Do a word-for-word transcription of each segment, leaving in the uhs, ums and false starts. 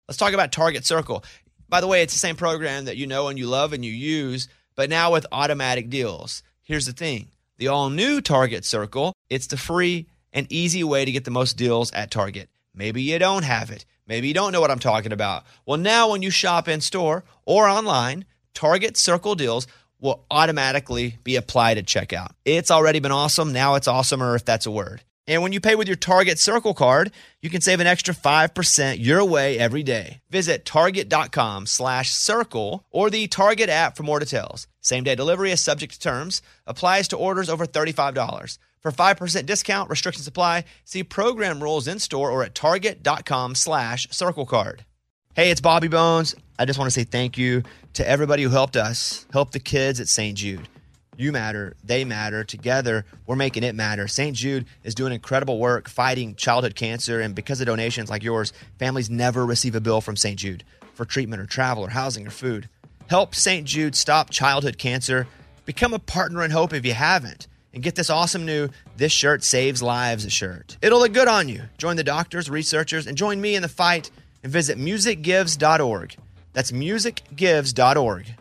Let's talk about Target Circle. By the way, it's the same program that you know and you love and you use, but now with automatic deals. Here's the thing. The all-new Target Circle, it's the free and easy way to get the most deals at Target. Maybe you don't have it. Maybe you don't know what I'm talking about. Well, now when you shop in-store or online, Target Circle deals will automatically be applied at checkout. It's already been awesome. Now it's awesomer, if that's a word. And when you pay with your Target Circle card, you can save an extra five percent your way every day. Visit target.com slash circle or the Target app for more details. Same-day delivery is subject to terms. Applies to orders over thirty-five dollars. For five percent discount, restrictions apply. See program rules in-store or at target.com slash circle card. Hey, it's Bobby Bones. I just want to say thank you to everybody who helped us, help the kids at Saint Jude. You matter. They matter. Together, we're making it matter. Saint Jude is doing incredible work fighting childhood cancer, and because of donations like yours, families never receive a bill from Saint Jude for treatment or travel or housing or food. Help Saint Jude stop childhood cancer. Become a partner in hope if you haven't. And get this awesome new This Shirt Saves Lives shirt. It'll look good on you. Join the doctors, researchers, and join me in the fight and visit music gives dot org. That's music gives dot org.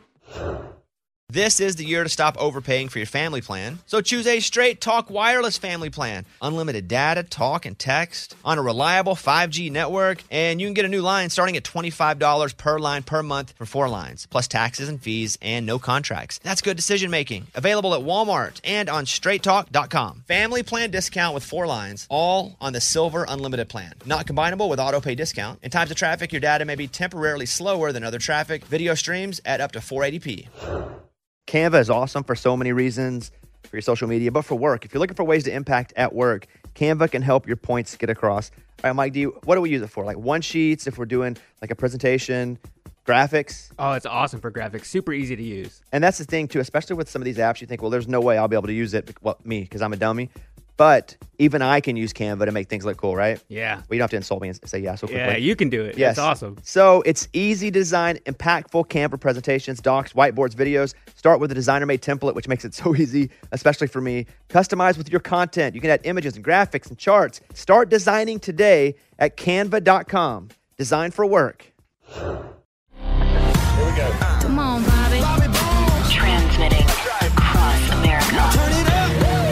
This is the year to stop overpaying for your family plan. So choose a Straight Talk Wireless family plan. Unlimited data, talk, and text on a reliable five G network. And you can get a new line starting at twenty-five dollars per line per month for four lines, plus taxes and fees and no contracts. That's good decision making. Available at Walmart and on straight talk dot com. Family plan discount with four lines, all on the Silver Unlimited plan. Not combinable with auto pay discount. In times of traffic, your data may be temporarily slower than other traffic. Video streams at up to four eighty p. Canva is awesome for so many reasons, for your social media, but for work. If you're looking for ways to impact at work, Canva can help your points get across. All right, Mike, do you, what do we use it for? Like one sheets, if we're doing like a presentation, graphics? Oh, it's awesome for graphics. Super easy to use. And that's the thing, too, especially with some of these apps, you think, well, there's no way I'll be able to use it, well, me, because I'm a dummy. But even I can use Canva to make things look cool, right? Yeah. Well, you don't have to insult me and say yeah so quickly. Yeah, you can do it. Yes. It's awesome. So it's easy to design impactful Canva presentations, docs, whiteboards, videos. Start with a designer-made template, which makes it so easy, especially for me. Customize with your content. You can add images and graphics and charts. Start designing today at canva dot com. Design for work. Here we go. Come on, Bobby. Bobby Bones. Transmitting across America. Turn it up.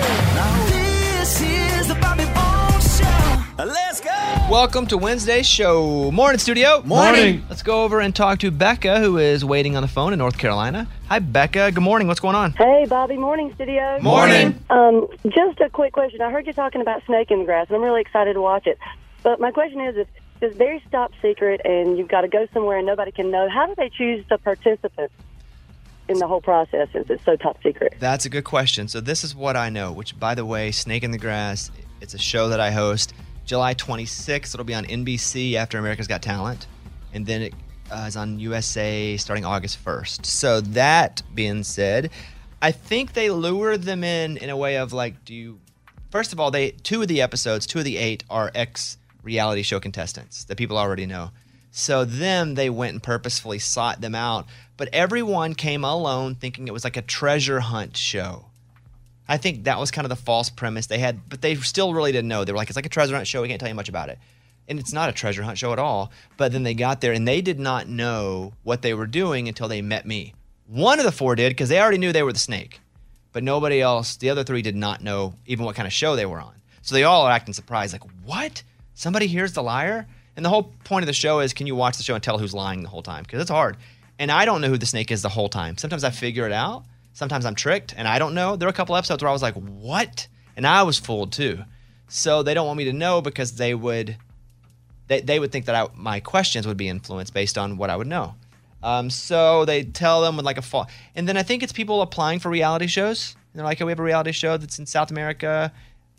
This is the Bobby Bones Show. Let's go. Welcome to Wednesday's show. Morning, studio. Morning. Let's go over and talk to Becca, who is waiting on the phone in North Carolina. Hi, Becca. Good morning. What's going on? Hey, Bobby. Morning, studio. Morning. Um, just a quick question. I heard you talking about Snake in the Grass, and I'm really excited to watch it. But my question is, if it's very top secret and you've got to go somewhere and nobody can know, how do they choose the participants in the whole process since it's so top secret? That's a good question. So this is what I know, which, by the way, Snake in the Grass, it's a show that I host. July twenty-sixth, it'll be on N B C after America's Got Talent. And then it uh, is on U S A starting August first. So that being said, I think they lure them in in a way of like, do you... First of all, they two of the episodes, two of the eight are ex-reality show contestants that people already know. So them, they went and purposefully sought them out. But everyone came alone thinking it was like a treasure hunt show. I think that was kind of the false premise they had, but they still really didn't know. They were like, it's like a treasure hunt show. We can't tell you much about it. And it's not a treasure hunt show at all. But then they got there, and they did not know what they were doing until they met me. One of the four did, because they already knew they were the snake. But nobody else, the other three did not know even what kind of show they were on. So they all are acting surprised, like, what? Somebody here's the liar? And the whole point of the show is, can you watch the show and tell who's lying the whole time? Because it's hard. And I don't know who the snake is the whole time. Sometimes I figure it out. Sometimes I'm tricked, and I don't know. There were a couple episodes where I was like, what? And I was fooled, too. So they don't want me to know because they would they, they would think that I, my questions would be influenced based on what I would know. Um, so they tell them with like a fall. And then I think it's people applying for reality shows. And they're like, oh, we have a reality show that's in South America,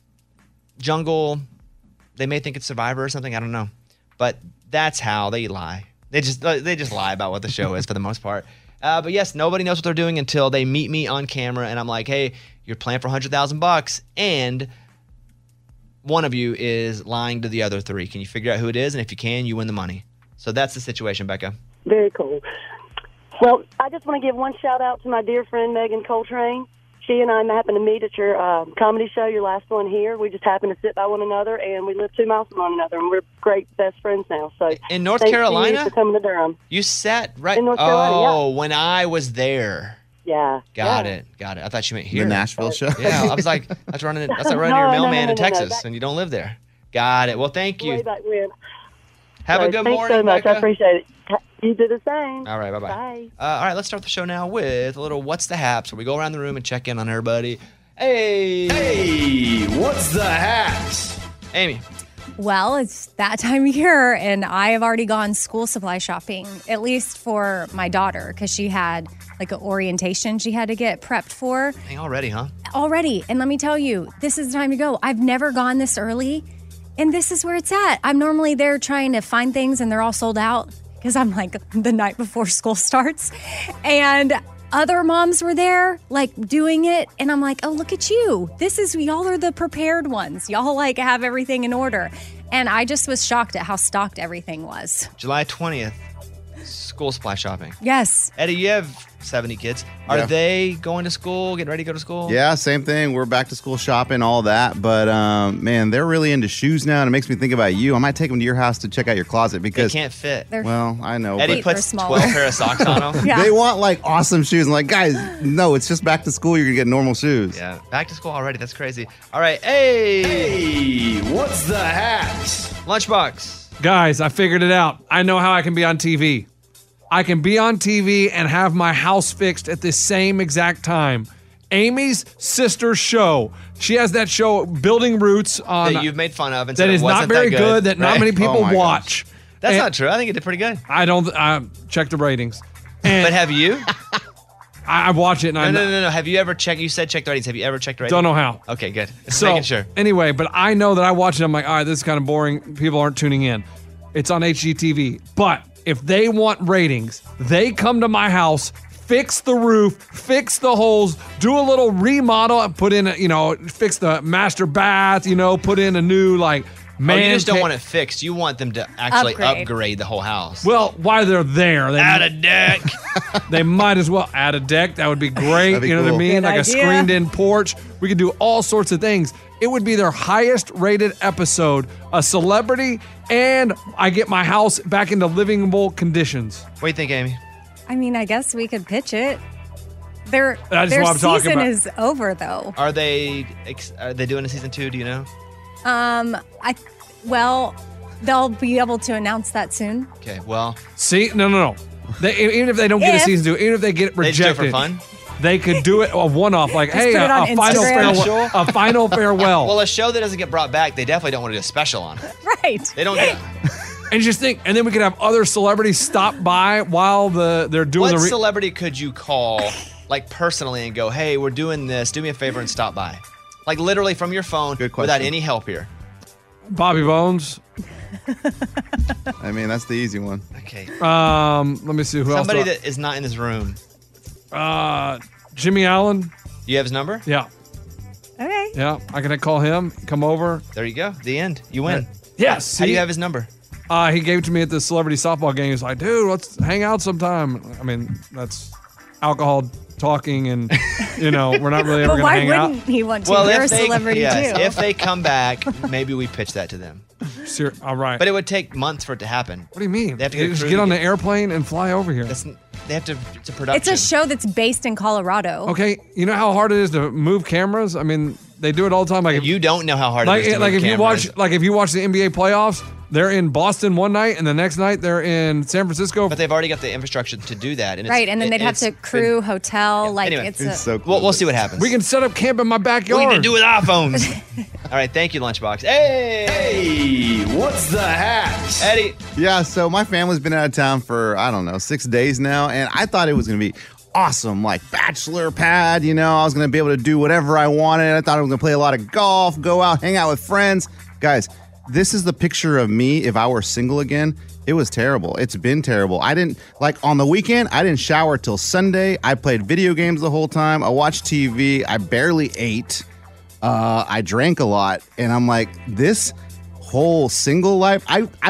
jungle. They may think it's Survivor or something. I don't know. But that's how they lie. They just they just lie about what the show is for the most part. Uh, but yes, nobody knows what they're doing until they meet me on camera, and I'm like, "Hey, you're playing for a hundred thousand bucks, and one of you is lying to the other three. Can you figure out who it is? And if you can, you win the money." So that's the situation, Becca. Very cool. Well, I just want to give one shout out to my dear friend Megan Coltrane. she and I happened to meet at your uh, comedy show, your last one here. We just happened to sit by one another, and we live two miles from one another, and we're great best friends now. So In North thanks to Carolina? you for coming to Durham. You sat right. In North Carolina, oh, when I was there. Yeah. Got yeah. it. Got it. I thought you meant here. The Nashville show. Yeah, I was like, that's running. That's like running No, your no, mailman no, in no, no, Texas, that- and you don't live there. Got it. Well, thank Way you. back when. Have So a good thanks morning, so much. Becca. I appreciate it. You do the same. All right, bye-bye. Bye. Uh, all right, let's start the show now with a little What's the Haps, where we go around the room and check in on everybody. Hey! Hey, what's the haps? Amy. Well, it's that time of year, and I have already gone school supply shopping, at least for my daughter, because she had like an orientation she had to get prepped for Dang, already, huh? already. And let me tell you, this is the time to go. I've never gone this early, and this is where it's at. I'm normally there trying to find things, and they're all sold out because I'm like the night before school starts. And other moms were there, like doing it. And I'm like, oh, look at you. This is, y'all are the prepared ones. Y'all like have everything in order. And I just was shocked at how stocked everything was. July twentieth, school supply shopping. Yes. Eddie, you have seventy kids. Are Yeah. they going to school, getting ready to go to school? Yeah, same thing. We're back to school shopping, all that. But um, man, they're really into shoes now, and it makes me think about you. I might take them to your house to check out your closet They because, can't fit. They're well, I know. Eddie Feet but are puts smaller. twelve pair of socks on them. Yeah. they want like awesome shoes. I'm like, guys, no, it's just back to school. You're gonna get normal shoes. Yeah, back to school already. That's crazy. All right, hey, Hey, what's the haps? Lunchbox. Guys, I figured it out. I know how I can be on T V. I can be on T V and have my house fixed at the same exact time. Amy's sister's show. She has that show, Building Roots, on That you've made fun of and said that it is wasn't not very that good. That not right? many people Oh my watch. That's And not true. I think it did pretty good. I don't. I check the ratings. And But have you? I, I watch it and No, I no, no, no. Have you ever checked? You said check the ratings. Have you ever checked the ratings? don't know how. Okay, good. Just So making sure. anyway, but I know that I watch it. I'm like, all right, this is kind of boring. People aren't tuning in. It's on H G T V. But if they want ratings, they come to my house, fix the roof, fix the holes, do a little remodel, put in, a, you know, fix the master bath, you know, put in a new like man. Oh, you just don't ca- want it fixed. You want them to actually upgrade, Upgrade. the whole house. Well, while they're there, they, Add a deck. they might as well add a deck. That would be great. That'd be you know what I cool. mean? Good like idea. a screened-in porch. We could do all sorts of things. It would be their highest-rated episode, a celebrity, and I get my house back into livable conditions. What do you think, Amy? I mean, I guess we could pitch it. Their, That's their what I'm talking season about. is over, though. Are they ex- are they doing a season two? Do you know? Um, I, well, they'll be able to announce that soon. Okay. Well, See? No, no, no. They, even if they don't get a If- season two, even if they get they just do it rejected, for fun. they could do it a one-off. Like, hey, put it a, on a final Instagram. farewell. A final farewell. Well, a show that doesn't get brought back, they definitely don't want to do a special on it. Right. They don't. Get, and just think, and then we could have other celebrities stop by while the they're doing what the. Re- celebrity could you call, like personally, and go, "Hey, we're doing this. Do me a favor and stop by." Like literally from your phone, Good question. without any help here. Bobby Bones. I mean, that's the easy one. Okay. Um, let me see who Somebody else. do that is not in this room. I- uh, Jimmy Allen. You have his number? Yeah, Okay. yeah. I can call him. Come over. There you go. The end. You win. Yes. How do you have his number? Uh, he gave it to me at the celebrity softball game. He's like, dude, let's hang out sometime. I mean, that's alcohol talking, and you know, we're not really ever But gonna why hang wouldn't he want to? Well, You're a if they, celebrity yes, too. if they come back, maybe we pitch that to them. out. Ser- all right. But it would take months for it to happen. what do you mean? They have to You get a just crew get to on get- the airplane and fly over here. That's, they have to. It's a production. it's a show that's based in Colorado. Okay, you know how hard it is to move cameras. I mean, they do it all the time. Like if You don't know how hard like it is to like move if you cameras. watch like if you watch the N B A playoffs, they're in Boston one night, and the next night they're in San Francisco. But they've already got the infrastructure to do that. And it's, Right, and then it- they'd have it's to been- crew, hotel, Yeah, like anyway. it's, It's a, so cool. We'll, we'll see what happens. we can set up camp in my backyard. We can do with iPhones. All right, thank you, Lunchbox. Hey, Hey, what's the haps? Eddie. Yeah, so my family's been out of town for, I don't know, six days now, and I thought it was going to be awesome, like bachelor pad, you know, I was going to be able to do whatever I wanted. I thought I was going to play a lot of golf, go out, hang out with friends. Guys, this is the picture of me if I were single again. It was terrible. It's been terrible. I didn't, like on the weekend, I didn't shower till Sunday. I played video games the whole time. I watched T V. I barely ate. Uh, I drank a lot. And I'm like, this whole single life, I, I,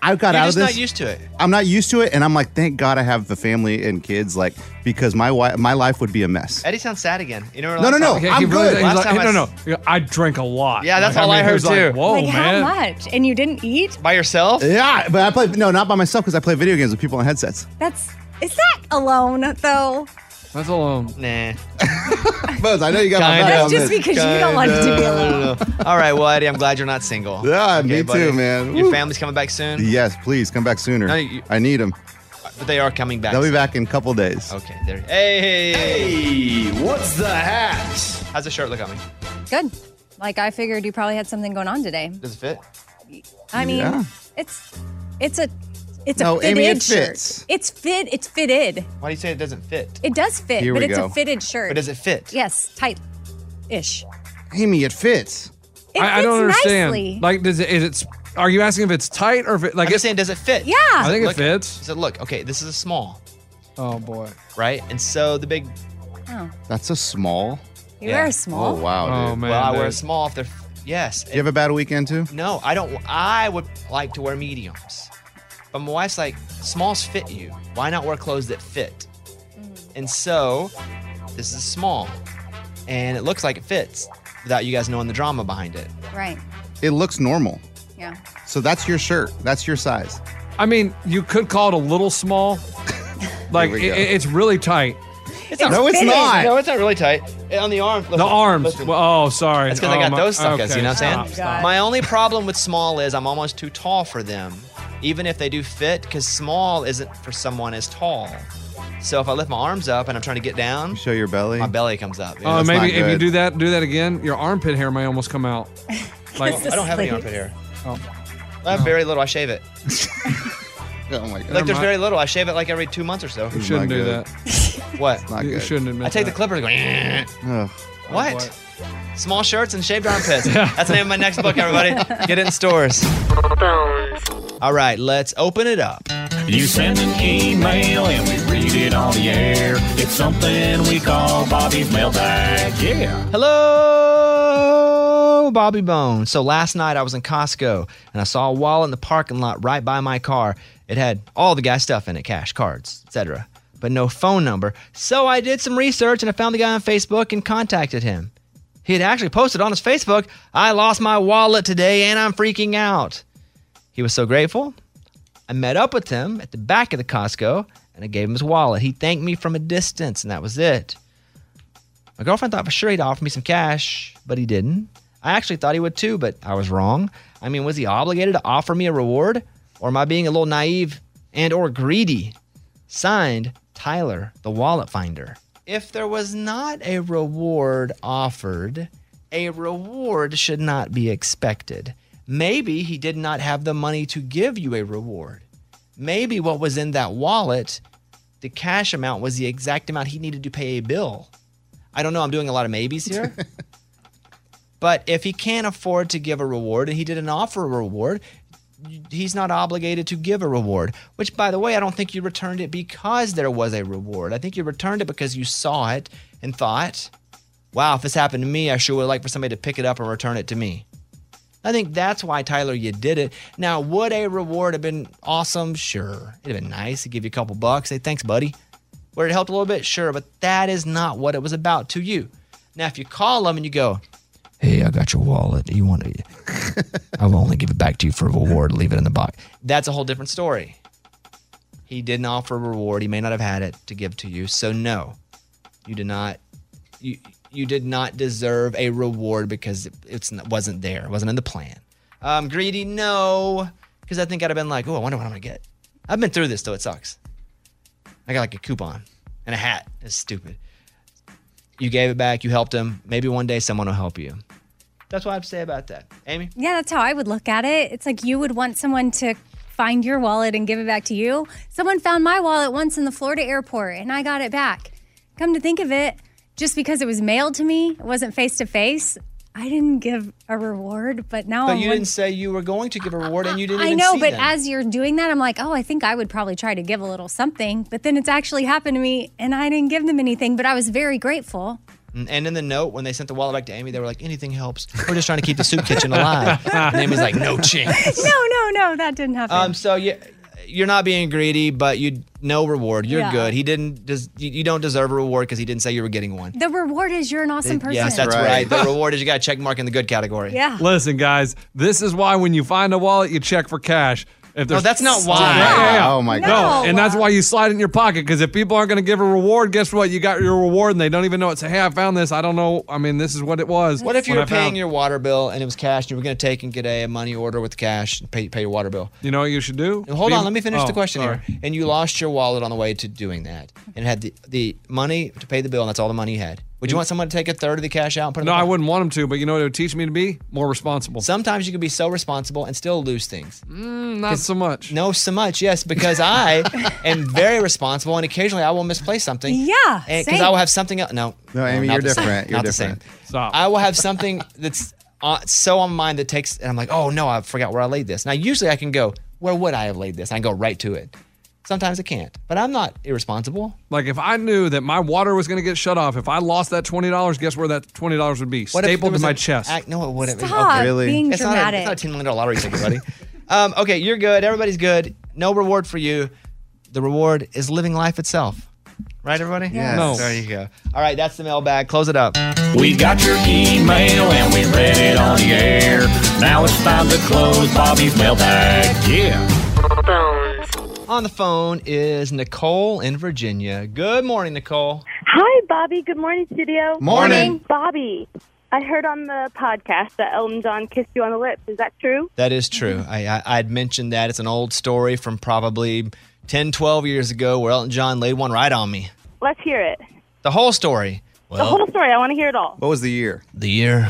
I got You're out just of this. not used to it. I'm not used to it, and I'm like, thank God I have the family and kids, like, because my wife, my life would be a mess. Eddie sounds sad again. You know what? No, no, no. Okay, I'm he really- good. he's Last like, time I no, no. s- Yeah, I drank a lot. Yeah, that's Like, all I mean, heard, he was like, too. Whoa, like, man. how much? And you didn't eat? By yourself? Yeah, but I play no, not by myself because I play video games with people on headsets. That's, is that alone, though? That's alone. Nah. Buzz, I know you got my Kinda. back That's on just this. because you don't want it to be alone. No, no, no. All right, well, Eddie, I'm glad you're not single. Yeah, Okay, me buddy. too, man. Your Woo. family's coming back soon, Yes, please come back sooner. No, you- I need them. but they are coming back. They'll be soon. back in a couple days. Okay, there. Hey, Hey, what's the hat? how's the shirt look on me? Good. Like, I figured you probably had something going on today. Does it fit? I mean, Yeah. it's it's a it's No, a fitted Amy, it shirt. fits. It's fit. It's fitted. Why do you say it doesn't fit? It does fit, Here but we it's go. a fitted shirt. But does it fit? Yes, tight-ish. Amy, it fits. It I, I fits don't understand. nicely. Like, does it? Is it? sp- Are you asking if it's tight or if it? Like, I'm just it's, saying, does it fit? yeah. I think it Look- fits. So look, okay, this is a small, Oh boy. right? And so the big. Oh, That's a small. you Yeah. are small. Oh wow, Oh dude. man. well, I wear a dude. small if they're. Yes. You have a bad weekend too? No, I don't. I would like to wear mediums. But my wife's like, smalls fit you. Why not wear clothes that fit? And so, this is small. And it looks like it fits without you guys knowing the drama behind it. Right. It looks normal. Yeah. So that's your shirt. That's your size. I mean, you could call it a little small. Like, we it, go. it's really tight. It's not, No, it's fitted. not. no, it's not really tight. Eh, On the arms. The listen, arms. listen. Well, oh, sorry. That's because I Oh, got my- those suckers, okay, you know what I'm stop, saying? stop. My only problem with small is I'm almost too tall for them, even if they do fit, because small isn't for someone as tall. So if I lift my arms up and I'm trying to get down, Show your belly. my belly comes up. you know? Oh, that's maybe not if you good. do that, do that again, your armpit hair may almost come out. Like, I don't have any Sleeves. armpit hair. oh, I have very little. I shave it. Oh my god. Like there's mind. very little. I shave it like every two months or so. you shouldn't not do good. that. What? Not You good. shouldn't admit I take the that. clipper and go. "Eh." Ugh. What? Small shirts and shaved armpits. That's the name of my next book, everybody. Get it in stores. All right, let's open it up. You send an email and we read it on the air. It's something we call Bobby's mailbag. Yeah. Hello, Bobby Bone. So last night I was in Costco and I saw a wallet in the parking lot right by my car. It had all the guy's stuff in it, cash, cards, et cetera, but no phone number. So I did some research and I found the guy on Facebook and contacted him. He had actually posted on his Facebook, "I lost my wallet today and I'm freaking out." He was so grateful. I met up with him at the back of the Costco and I gave him his wallet. He thanked me from a distance and that was it. My girlfriend thought for sure he'd offer me some cash, but he didn't. I actually thought he would too, but I was wrong. I mean, was he obligated to offer me a reward? Or am I being a little naive and or greedy? Signed, Tyler, the wallet finder. If there was not a reward offered, a reward should not be expected. Maybe he did not have the money to give you a reward. Maybe what was in that wallet, the cash amount, was the exact amount he needed to pay a bill. I don't know. I'm doing a lot of maybes here. But if he can't afford to give a reward and he didn't offer a reward, he's not obligated to give a reward. Which, by the way, I don't think you returned it because there was a reward. I think you returned it because you saw it and thought, wow, if this happened to me, I sure would like for somebody to pick it up and return it to me. I think that's why, Tyler, you did it. Now, would a reward have been awesome? Sure. It'd have been nice to give you a couple bucks. Say, thanks, buddy. Would it help a little bit? Sure. But that is not what it was about to you. Now, if you call them and you go, hey, I got your wallet. You want to, I will only give it back to you for a reward. Leave it in the box. That's a whole different story. He didn't offer a reward. He may not have had it to give to you. So no, you did not, you, you did not deserve a reward because it it's, it wasn't there. It wasn't in the plan. Um, greedy, no, because I think I'd have been like, oh, I wonder what I'm going to get. I've been through this, though. It sucks. I got like a coupon and a hat. It's stupid. You gave it back. You helped him. Maybe one day someone will help you. That's what I have to say about that. Amy? Yeah, that's how I would look at it. It's like you would want someone to find your wallet and give it back to you. Someone found my wallet once in the Florida airport and I got it back. Come to think of it, just because it was mailed to me, it wasn't face to face, I didn't give a reward, but now But I'm you one- didn't say you were going to give a reward and you didn't I even know, see but them. as you're doing that, I'm like, oh, I think I would probably try to give a little something. But then it's actually happened to me and I didn't give them anything, but I was very grateful. And and in the note, when they sent the wallet back to Amy, they were like, anything helps. We're just trying to keep the soup kitchen alive. And Amy's like, no chance. No, no, no, that didn't happen. Um, so yeah, you're not being greedy, but you no reward. You're Yeah. good. He didn't. Des- you you don't deserve a reward because he didn't say you were getting one. the reward is you're an awesome person. Yes, that's right. The reward is you got a check mark in the good category. Yeah. Listen, guys, this is why when you find a wallet, you check for cash. If No, there's that's not why. Yeah, yeah, yeah. Oh, my No, God. and that's why you slide it in your pocket, because if people aren't going to give a reward, guess what? You got your reward and they don't even know it. Say, hey, I found this. I don't know. I mean, this is what it was. What if you when were I found- paying your water bill and it was cash and you were going to take and get a money order with cash and pay, pay your water bill? You know what you should do? Hold Be- on, let me finish Oh, the question sorry. here. And you lost your wallet on the way to doing that and had the, the money to pay the bill, and that's all the money you had. Would you want someone to take a third of the cash out and put it in No, the I pocket? wouldn't want them to, but you know what it would teach me to be? More responsible. Sometimes you can be so responsible and still lose things. Mm, not so much. No, so much, yes, because I am very responsible, and occasionally I will misplace something. Yeah, Because same. I will have something else. No, No, Amy, not you're the same. different. You're not different. the same. Stop. I will have something that's uh, so on my mind that takes, and I'm like, oh no, I forgot where I laid this. Now, usually I can go, where would I have laid this? I can go right to it. Sometimes I can't, but I'm not irresponsible. Like if I knew that my water was going to get shut off, if I lost that twenty dollars, guess where that twenty dollars would be? What if there Stapled to was my a- chest. Act, no, it wouldn't. Stop really? being It's not, a, dramatic. it's not a ten million dollars lottery ticket, buddy. um, okay, you're good. Everybody's good. No reward for you. The reward is living life itself. Right, everybody? Yes. No. There you go. All right, that's the mailbag. Close it up. We got your email and we read it on the air. Now it's time to close Bobby's mailbag. Yeah. On the phone is Nicole in Virginia. Good morning, Nicole. Hi, Bobby. Good morning, studio. Morning. Bobby, I heard on the podcast that Elton John kissed you on the lips. Is that true? That is true. I, I I'd mentioned that. It's an old story from probably ten, twelve years ago where Elton John laid one right on me. Let's hear it. The whole story. The whole story. I want to hear it all. What was the year? The year.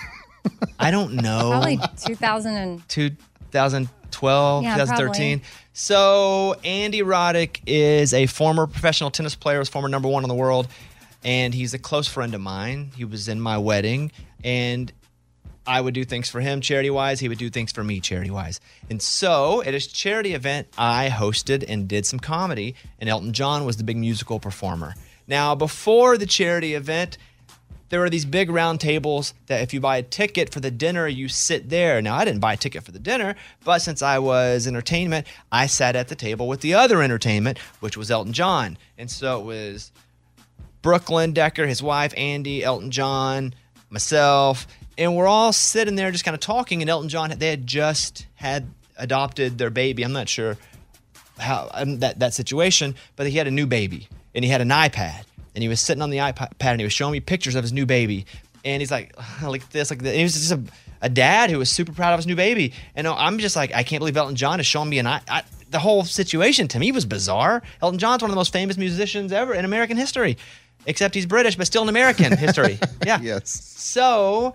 I don't know. Probably two thousand two thousand twelve, Yeah, twenty thirteen. So Andy Roddick is a former professional tennis player, was former number one in the world, and he's a close friend of mine. He was in my wedding, and I would do things for him charity-wise. He would do things for me charity-wise. And so at his charity event, I hosted and did some comedy, and Elton John was the big musical performer. Now, before the charity event, there were these big round tables that if you buy a ticket for the dinner, you sit there. Now, I didn't buy a ticket for the dinner, but since I was entertainment, I sat at the table with the other entertainment, which was Elton John. And so it was Brooklyn Decker, his wife, Andy, Elton John, myself, and we're all sitting there just kind of talking, and Elton John, they had just had adopted their baby. I'm not sure how um, that, that situation, but he had a new baby, and he had an iPad. And he was sitting on the iPad and he was showing me pictures of his new baby. And he's like, like this, like that. And he was just a, a dad who was super proud of his new baby. And I'm just like, I can't believe Elton John is showing me an I. The whole situation to me was bizarre. Elton John's one of the most famous musicians ever in American history, except he's British, but still in American history. Yeah. Yes. So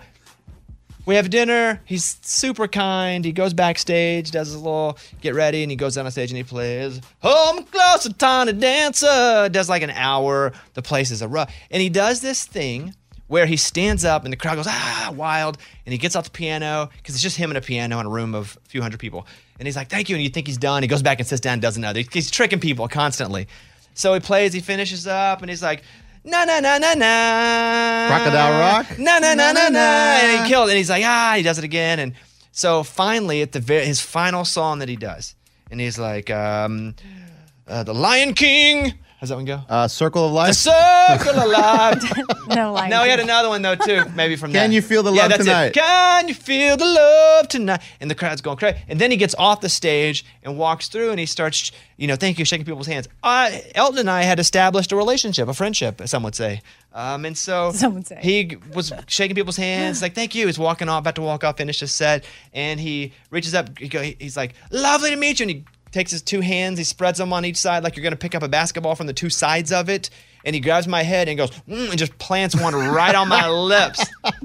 we have dinner. He's super kind. He goes backstage, does his little get ready, and he goes down on stage and he plays "Home Close, a Tiny Dancer." Does like an hour. The place is a rough. And he does this thing where he stands up and the crowd goes, ah, wild. And he gets off the piano because it's just him and a piano in a room of a few hundred people. And he's like, thank you. And you think he's done. He goes back and sits down and does another. He's tricking people constantly. So he plays, he finishes up, and he's like, na na na na na. Crocodile Rock? Na na na na na. And he killed it. And he's like, ah, he does it again. And so finally, at the very, his final song that he does, and he's like, um, uh, the Lion King. How's that one go? Uh, Circle of Life. The Circle of Life. No, like No, he had another one though too, maybe from Can that. You Feel the Yeah, Love that's Tonight? It. Can you feel the love tonight? And the crowd's going crazy. And then he gets off the stage and walks through and he starts, you know, thank you, shaking people's hands. Uh, Elton and I had established a relationship, a friendship, some would say. Um, and so Some would say. he was shaking people's hands, like, thank you. He's walking off, about to walk off, finish his set. And he reaches up, he go, he's like, lovely to meet you. And he takes his two hands, he spreads them on each side like you're going to pick up a basketball from the two sides of it. And he grabs my head and goes, mm, and just plants one right on my lips.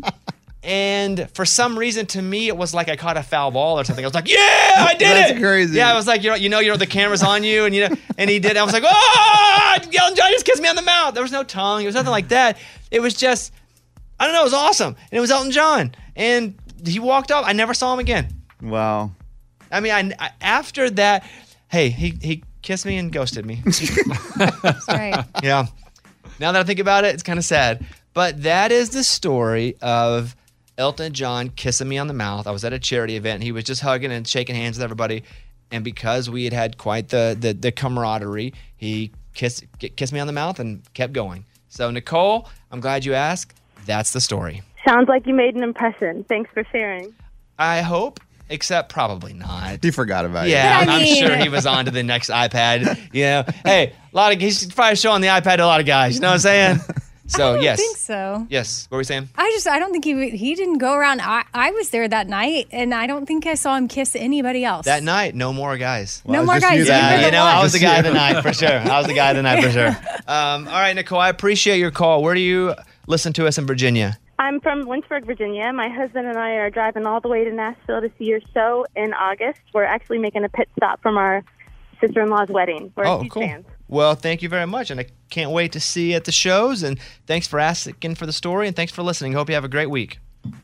And for some reason, to me, it was like I caught a foul ball or something. I was like, yeah, I did That's it. crazy. Yeah, I was like, you know, you know, you know, the camera's on you, and you know, and he did. I was like, oh, Elton John just kissed me on the mouth. There was no tongue. It was nothing like that. It was just, I don't know, it was awesome. And it was Elton John. And he walked off. I never saw him again. Wow. I mean, I, I after that, hey, he he kissed me and ghosted me. That's right. Yeah. Now that I think about it, it's kind of sad. But that is the story of Elton John kissing me on the mouth. I was at a charity event. And he was just hugging and shaking hands with everybody. And because we had had quite the the, the camaraderie, he kissed kissed me on the mouth and kept going. So, Nicole, I'm glad you asked. That's the story. Sounds like you made an impression. Thanks for sharing. I hope, except probably not. He forgot about Yeah, you. I'm, I'm sure he was on to the next iPad. You know, hey, a lot of he's probably showing the iPad to a lot of guys. You know what I'm saying? So I don't yes, think so. yes. What were we saying? I just, I don't think he he didn't go around. I, I was there that night, and I don't think I saw him kiss anybody else. That night, no more guys. No more guys. Yeah, you know, I was the guy of the you. night for sure. I was the guy of the night for sure. Um, all right, Nicole, I appreciate your call. Where do you listen to us in Virginia? I'm from Lynchburg, Virginia. My husband and I are driving all the way to Nashville to see your show in August. We're actually making a pit stop from our sister-in-law's wedding. We're Oh, huge cool. fans. Well, thank you very much, and I can't wait to see you at the shows. And thanks for asking for the story, and thanks for listening. Hope you have a great week.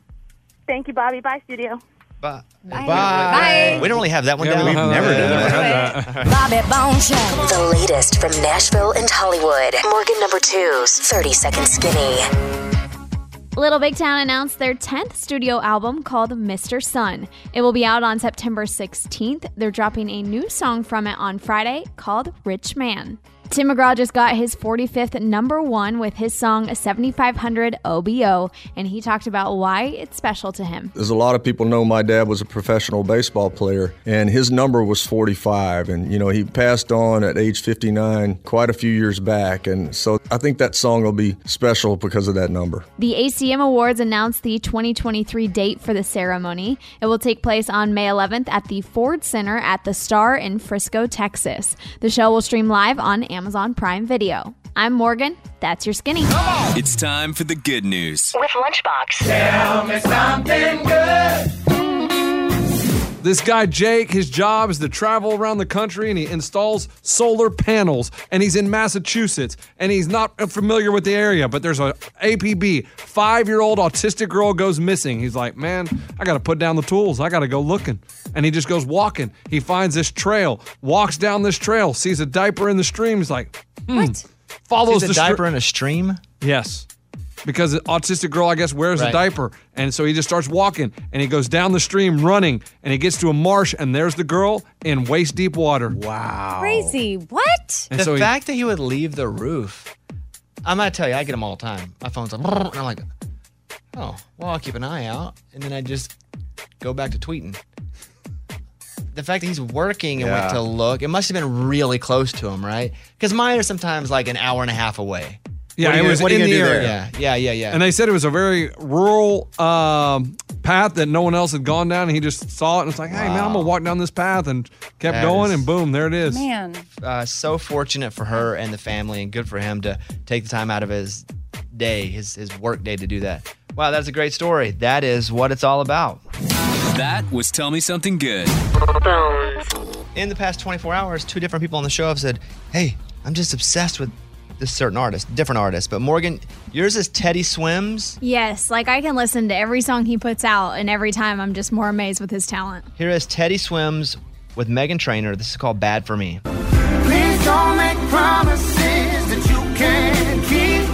Thank you, Bobby. Bye, studio. Bye. Bye. Bye. We don't really have that one Yeah, down. we don't have never that. done Never had that. Bobby Bone Show. The latest from Nashville and Hollywood. Morgan number two's thirty second Skinny. Little Big Town announced their tenth studio album called Mister Sun. It will be out on September sixteenth. They're dropping a new song from it on Friday called Rich Man. Tim McGraw just got his forty-fifth number one with his song seventy-five hundred O B O, and he talked about why it's special to him. As a lot of people know, my dad was a professional baseball player, and his number was forty-five. And, you know, he passed on at age fifty-nine quite a few years back. And so I think that song will be special because of that number. The A C M Awards announced the twenty twenty-three date for the ceremony. It will take place on May eleventh at the Ford Center at the Star in Frisco, Texas. The show will stream live on Amazon Prime Video. I'm Morgan. That's your Skinny. It's time for the good news. With Lunchbox. Tell me something good. This guy, Jake, his job is to travel around the country and he installs solar panels. And he's in Massachusetts and he's not familiar with the area, but there's a A P B, five-year-old autistic girl goes missing. He's like, man, I got to put down the tools. I got to go looking. And he just goes walking. He finds this trail, walks down this trail, sees a diaper in the stream. He's like, hmm. What? Follows Sees a the str- diaper in a stream? Yes. Because the autistic girl, I guess, wears Right. a diaper. And so he just starts walking and he goes down the stream running and he gets to a marsh and there's the girl in waist deep water. Wow. Crazy. What? And the so he- fact that he would leave the roof. I'm going to tell you, I get them all the time. My phone's like, and I'm like, oh, well, I'll keep an eye out. And then I just go back to tweeting. The fact that he's working and Yeah. went to look, it must have been really close to him, right? Because mine are sometimes like an hour and a half away. Yeah, What are it you- was what are in you the gonna do area. there? Yeah, yeah, yeah, yeah. And they said it was a very rural um, path that no one else had gone down. And he just saw it and was like, hey, man, I'm going to walk down this path. And kept That going is- and boom, there it is. Man. uh, so fortunate for her and the family, and good for him to take the time out of his day, his his work day, to do that. Wow, that's a great story. That is what it's all about. That was Tell Me Something Good. In the past twenty-four hours, two different people on the show have said, hey, I'm just obsessed with this certain artist, different artist. But Morgan, yours is Teddy Swims. Yes, like I can listen to every song he puts out, and every time I'm just more amazed with his talent. Here is Teddy Swims with Meghan Trainor. This is called Bad For Me. Please don't make promises that you can't keep.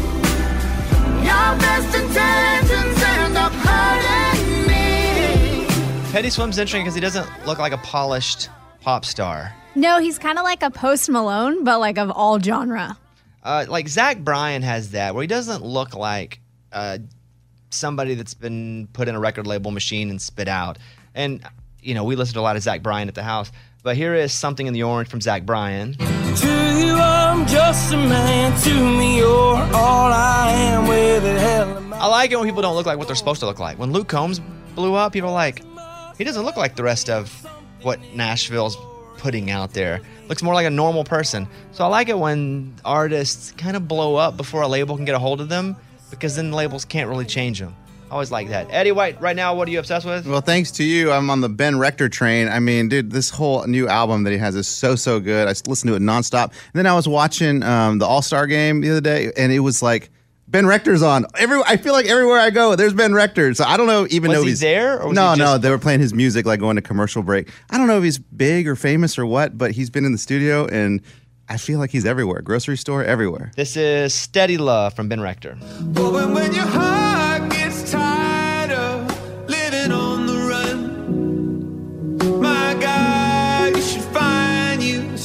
Your best intentions end up hurting me. Teddy Swims is interesting because he doesn't look like a polished pop star. No, he's kind of like a Post Malone, but like of all genre. Uh, like Zach Bryan has that, where he doesn't look like uh, somebody that's been put in a record label machine and spit out. And, you know, we listen to a lot of Zach Bryan at the house. But here is Something in the Orange from Zach Bryan. To you, I'm just a man. To me, you're all I am. With it, hell am I. I like it when people don't look like what they're supposed to look like. When Luke Combs blew up, people are like, he doesn't look like the rest of what Nashville's putting out there. Looks more like a normal person. So I like it when artists kind of blow up before a label can get a hold of them, because then the labels can't really change them. I always like that. Eddie White, right now, what are you obsessed with? Well, thanks to you, I'm on the Ben Rector train. I mean, dude, this whole new album that he has is so, so good. I listened to it nonstop. And then I was watching um, the All-Star game the other day, and it was like, Ben Rector's on. Every I feel like everywhere I go, there's Ben Rector. So I don't know even Was know if he he's there, or was no, he no. just- They were playing his music like going to commercial break. I don't know if he's big or famous or what, but he's been in the studio and I feel like he's everywhere. Grocery store, everywhere. This is Steady Love from Ben Rector. But when, when your heart gets tired of living on the run, my God, you should find you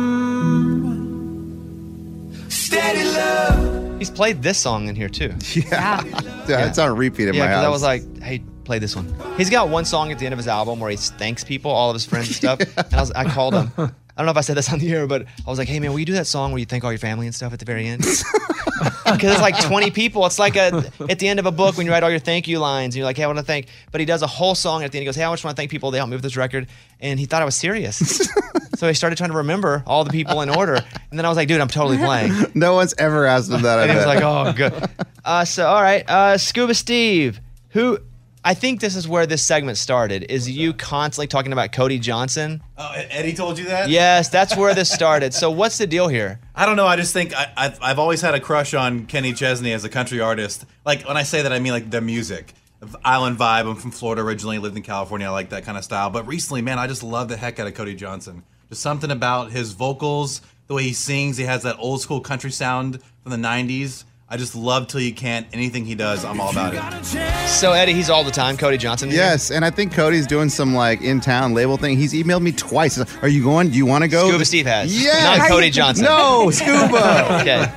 some steady love. He's played this song in here too. Yeah. yeah. It's on repeat in yeah, my house. I was like, hey, play this one. He's got one song at the end of his album where he thanks people, all of his friends and stuff. yeah. And I, was, I called him. I don't know if I said this on the air, but I was like, hey, man, will you do that song where you thank all your family and stuff at the very end? Because it's like twenty people. It's like a at the end of a book when you write all your thank you lines. And you're like, hey, I want to thank. But he does a whole song at the end. He goes, hey, I just want to thank people. They helped me with this record. And he thought I was serious. So he started trying to remember all the people in order. And then I was like, dude, I'm totally playing. No one's ever asked him that. I and he was bet. like, oh, good. Uh, so, all right. Uh, Scuba Steve, who... I think this is where this segment started, is you constantly talking about Cody Johnson. Oh, Eddie told you that? Yes, that's where this started. So what's the deal here? I don't know. I just think I, I've, I've always had a crush on Kenny Chesney as a country artist. Like, when I say that, I mean like the music. Island vibe. I'm from Florida originally, lived in California. I like that kind of style. But recently, man, I just love the heck out of Cody Johnson. Just something about his vocals, the way he sings. He has that old school country sound from the nineties. I just love Till You Can't. Anything he does, I'm all about it. So, Eddie, he's all the time, Cody Johnson? Yes, and I think Cody's doing some, like, in-town label thing. He's emailed me twice. He's like, are you going? Do you want to go? Scuba Steve has. Yes. Not Cody Johnson. No, Scuba. Okay.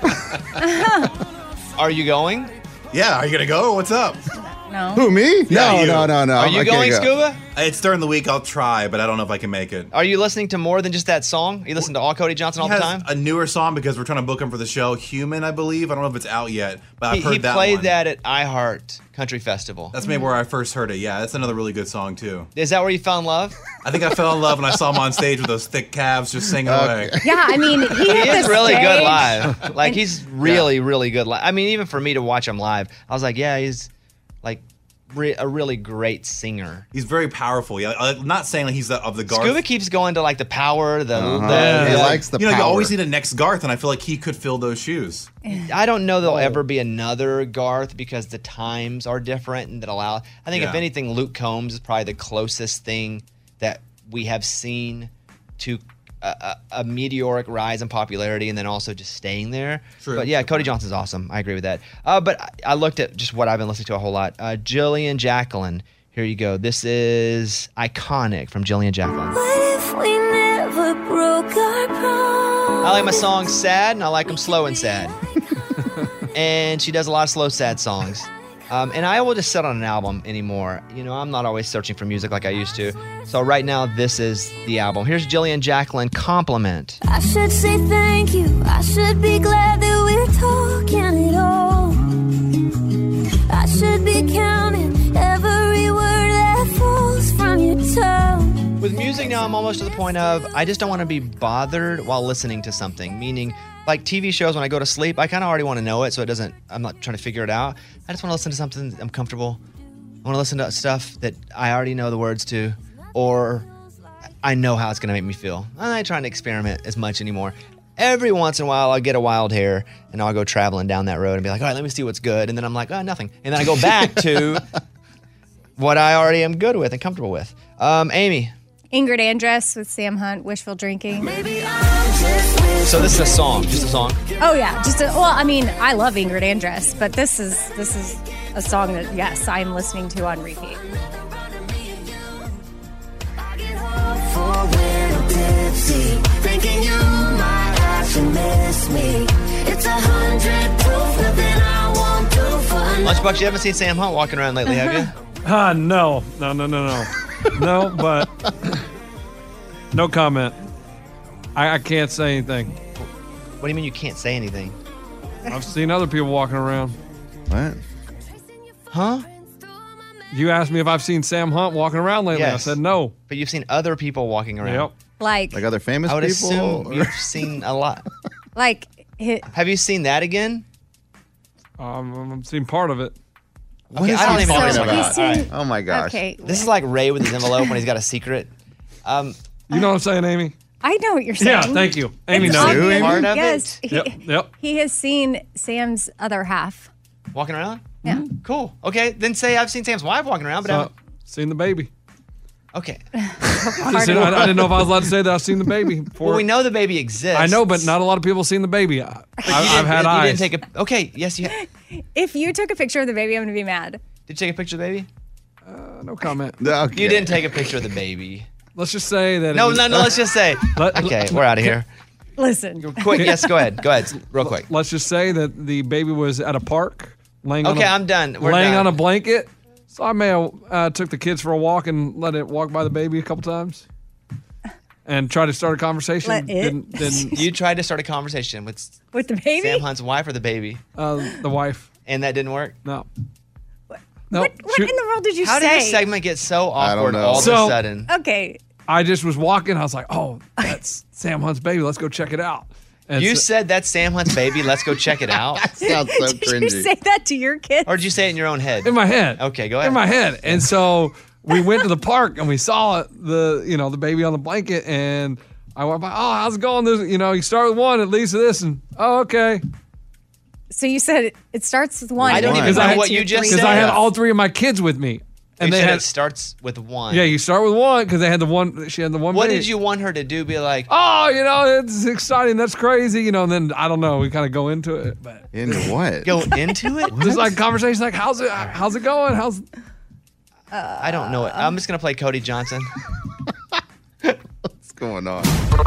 Are you going? Yeah, are you going to go? What's up? No. Who, me? Yeah, no, you. no, no, no. Are you I can't going, go. Scuba? It's during the week. I'll try, but I don't know if I can make it. Are you listening to more than just that song? You listen to all Cody Johnson all he the has time? a newer song because we're trying to book him for the show, Human, I believe. I don't know if it's out yet, but I've He, heard he that played one. that at iHeart Country Festival. That's maybe where I first heard it. Yeah, that's another really good song, too. Is that where you fell in love? I think I fell in love when I saw him on stage with those thick calves just singing away. Yeah, I mean, he, He hit is the really stage. good live. Like, he's really, really good live. I mean, even for me to watch him live, I was like, yeah, he's like re- a really great singer. He's very powerful. Yeah, I'm not saying like he's the, of the Garth. Scuba keeps going to like the power, the. Uh-huh. the He the- likes the you know, power. you always need a next Garth, and I feel like he could fill those shoes. I don't know there'll ever be another Garth because the times are different and that allow. I think if Yeah. anything, Luke Combs is probably the closest thing that we have seen to a, a, a meteoric rise in popularity and then also just staying there. True. But yeah, Cody Johnson's awesome. I agree with that. Uh, but I, I looked at just what I've been listening to a whole lot. Uh, Jillian Jacqueline. Here you go. This is Iconic from Jillian Jacqueline. What if we never broke our promise? I like my songs sad, and I like them slow and sad. And she does a lot of slow, sad songs. Um, and I will just sit on an album anymore. You know, I'm not always searching for music like I used to. So right now, this is the album. Here's Jillian Jacqueline, Compliment. I should say thank you. I should be glad that we're talking at all. I should be counting every word that falls from your tongue. With music now, I'm almost to the point of I just don't want to be bothered while listening to something. Meaning, like T V shows, when I go to sleep, I kind of already want to know it, so it doesn't. I'm not trying to figure it out. I just want to listen to something I'm comfortable. I want to listen to stuff that I already know the words to, or I know how it's going to make me feel. I'm not trying to experiment as much anymore. Every once in a while, I'll get a wild hair, and I'll go traveling down that road and be like, all right, let me see what's good. And then I'm like, oh, nothing. And then I go back to what I already am good with and comfortable with. Um, Amy. Ingrid Andress with Sam Hunt, Wishful Drinking. So this is a song, just a song. Oh yeah, just a, well, I mean, I love Ingrid Andress, but this is this is a song that yes, I'm listening to on repeat. Lunchbox, you haven't seen Sam Hunt walking around lately, have you? Ah, no. No, no, no, no. No, but no comment. I, I can't say anything. What do you mean you can't say anything? I've seen other people walking around. What? Huh? You asked me if I've seen Sam Hunt walking around lately. Yes. I said no. But you've seen other people walking around. Yep. Like, Like other famous I would people? assume or- you've seen a lot. like, hit, Have you seen that again? Um, I've seen part of it. What Okay, is I don't he even know talking what about? he's seen- Oh my gosh. okay, This is like Ray with his envelope when he's got a secret. Um, You know what I'm saying, Amy? I know what you're saying. Yeah, thank you. Amy It's knows. obvious. Part of yes, it? He, Yep, yep. he has seen Sam's other half. walking around? Yeah. Cool. Okay, then say I've seen Sam's wife walking around, but I So, haven't. seen the baby. Okay. I, just didn't, I, I didn't know if I was allowed to say that I've seen the baby. Before. Well, we know the baby exists. I know, but not a lot of people have seen the baby. I, I've, You I've had didn't- you eyes. didn't take a. Okay. Yes, you. Had, If you took a picture of the baby, I'm going to be mad. did you take a picture of the baby? Uh, no comment. You didn't take a picture of the baby. Let's just say that. No, it was- no, no. Let's just say. Let- Okay, we're out of here. Listen. Quick. Yes, go ahead. Go ahead. Real quick. Let's just say that the baby was at a park, laying. Okay, on a, I'm done. We're laying done. on a blanket. So I may have uh, took the kids for a walk and let it walk by the baby a couple times, and tried to start a conversation. Let it? Didn't, didn't You tried to start a conversation with With the baby? Sam Hunt's wife or the baby, uh, the wife? and that didn't work. No. No. What, what in the world did you How say? did this segment get so I don't awkward know. all of So- a sudden? Okay. I just was walking. I was like, "Oh, that's Sam Hunt's baby. Let's go check it out." And You so- said that's Sam Hunt's baby. Let's go check it out. Sounds so Did you cringy. say that to your kids? Or did you say it in your own head? in my head. Okay, go ahead. In my head. And so we went to the park and we saw the, you know, the baby on the blanket, and I went by, "Oh, how's it going?" There's, you know, you start with one, it leads to this, and oh, okay. So you said it starts with one. I don't and even then know it's what your you just three. Because I said. had all three of my kids with me, and You they said had. it starts with one. Yeah, you start with one because they had the one. She had the one. What baby. did you want her to do? Be like, Oh, you know, it's exciting. That's crazy. You know, and then I don't know. We kind of go into it, but Into what? go into it? just like conversations, like how's it? How's it going? How's I don't know it. I'm just gonna play Cody Johnson. What's going on?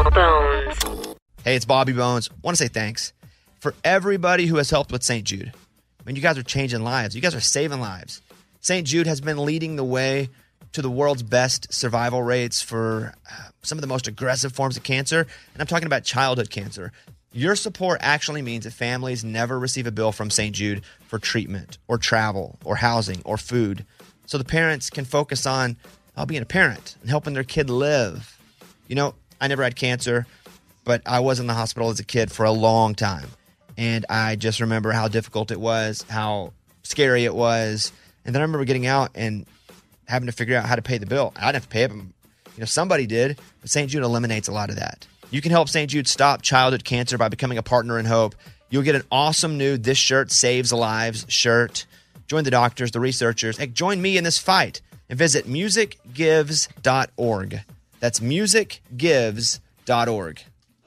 Hey, it's Bobby Bones. Want to say thanks for everybody who has helped with Saint Jude. I mean, you guys are changing lives. You guys are saving lives. Saint Jude has been leading the way to the world's best survival rates for uh, some of the most aggressive forms of cancer, and I'm talking about childhood cancer. Your support actually means that families never receive a bill from Saint Jude for treatment or travel or housing or food, so the parents can focus on uh, being a parent and helping their kid live. You know, I never had cancer, but I was in the hospital as a kid for a long time. And I just remember how difficult it was, how scary it was. And then I remember getting out and having to figure out how to pay the bill. I didn't have to pay it, but, you know, somebody did. But Saint Jude eliminates a lot of that. You can help Saint Jude stop childhood cancer by becoming a partner in hope. You'll get an awesome new This Shirt Saves Lives shirt. Join the doctors, the researchers. Hey, join me in this fight and visit music gives dot org. That's music gives dot org.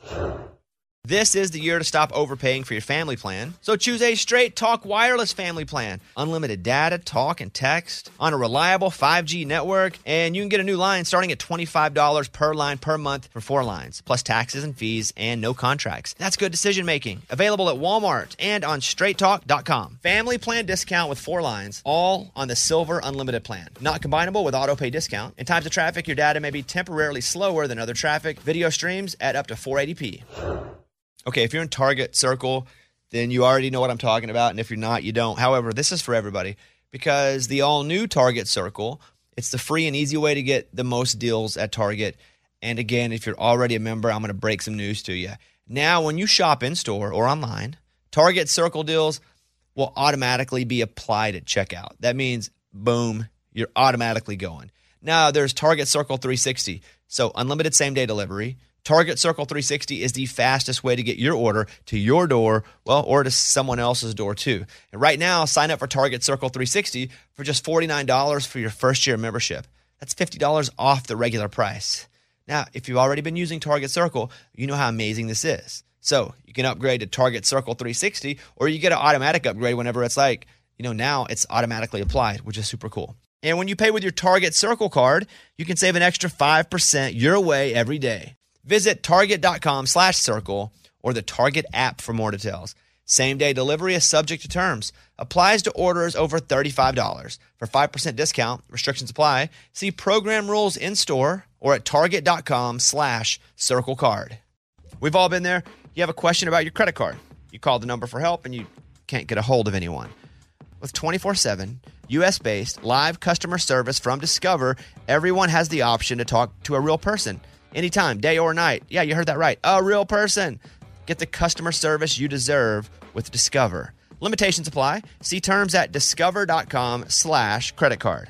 This is the year to stop overpaying for your family plan. So choose a Straight Talk Wireless family plan. Unlimited data, talk, and text on a reliable five G network. And you can get a new line starting at twenty-five dollars per line per month for four lines, plus taxes and fees and no contracts. That's good decision making. Available at Walmart and on straight talk dot com. Family plan discount with four lines, all on the Silver Unlimited plan. Not combinable with auto pay discount. In times of traffic, your data may be temporarily slower than other traffic. Video streams at up to four eighty p. Okay, if you're in Target Circle, then you already know what I'm talking about. And if you're not, you don't. However, this is for everybody because the all-new Target Circle, it's the free and easy way to get the most deals at Target. And again, if you're already a member, I'm going to break some news to you. Now, when you shop in-store or online, Target Circle deals will automatically be applied at checkout. That means, boom, you're automatically going. Now, there's Target Circle three sixty, so unlimited same-day delivery. Target Circle three sixty is the fastest way to get your order to your door, well, or to someone else's door too. And right now, sign up for Target Circle three sixty for just forty-nine dollars for your first year membership. That's fifty dollars off the regular price. Now, if you've already been using Target Circle, you know how amazing this is. So you can upgrade to Target Circle three sixty, or you get an automatic upgrade whenever it's like, you know, now it's automatically applied, which is super cool. And when you pay with your Target Circle card, you can save an extra five percent your way every day. Visit target.com slash circle or the Target app for more details. Same-day delivery is subject to terms. Applies to orders over thirty-five dollars. For five percent discount, restrictions apply. See program rules in-store or at target.com slash circle card. We've all been there. You have a question about your credit card. You call the number for help and you can't get a hold of anyone. With twenty-four seven, U S-based live customer service from Discover, everyone has the option to talk to a real person. Anytime, day or night. Yeah, you heard that right. A real person. Get the customer service you deserve with Discover. Limitations apply. See terms at discover.com slash credit card.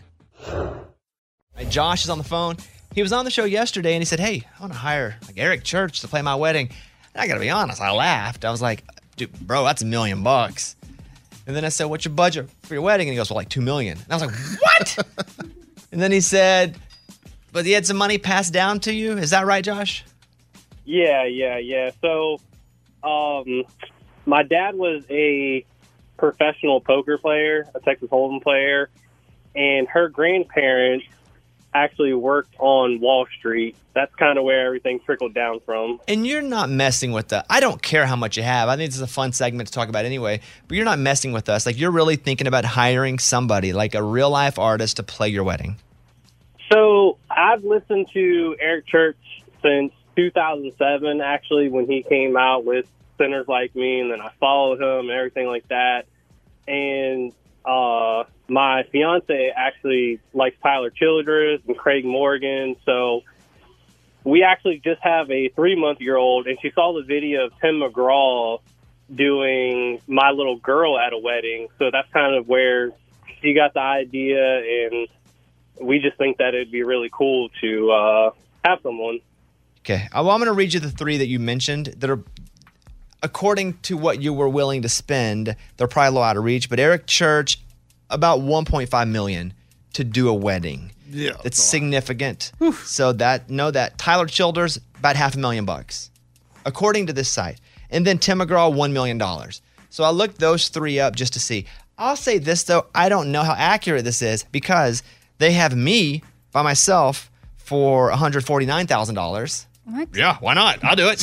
Hey, Josh is on the phone. He was on the show yesterday and he said, hey, I want to hire like Eric Church to play my wedding. And I got to be honest, I laughed. I was like, dude, bro, that's a million bucks. And then I said, what's your budget for your wedding? And he goes, well, like two million. And I was like, what? And then he said, But he had some money passed down to you. Is that right, Josh? Yeah, yeah, yeah. So, um, my dad was a professional poker player, a Texas Hold'em player, and her grandparents actually worked on Wall Street. That's kind of where everything trickled down from. And you're not messing with the, I don't care how much you have. I think this is a fun segment to talk about anyway, but you're not messing with us. Like, you're really thinking about hiring somebody, like a real life artist, to play your wedding. So I've listened to Eric Church since two thousand seven, actually, when he came out with Sinners Like Me, and then I followed him and everything like that. And uh, my fiance actually likes Tyler Childress and Craig Morgan, so we actually just have a three-month-year-old, and she saw the video of Tim McGraw doing My Little Girl at a wedding, so that's kind of where she got the idea, and we just think that it'd be really cool to uh, have someone. Okay. Well, I'm going to read you the three that you mentioned that are, according to what you were willing to spend, they're probably a little out of reach, but Eric Church, about one point five million dollars to do a wedding. Yeah. That's significant. So that, know that. Tyler Childers, about half a million bucks, according to this site. And then Tim McGraw, one million dollars. So I looked those three up just to see. I'll say this, though. I don't know how accurate this is because they have me by myself for one hundred forty-nine thousand dollars. What? Yeah, why not? I'll do it.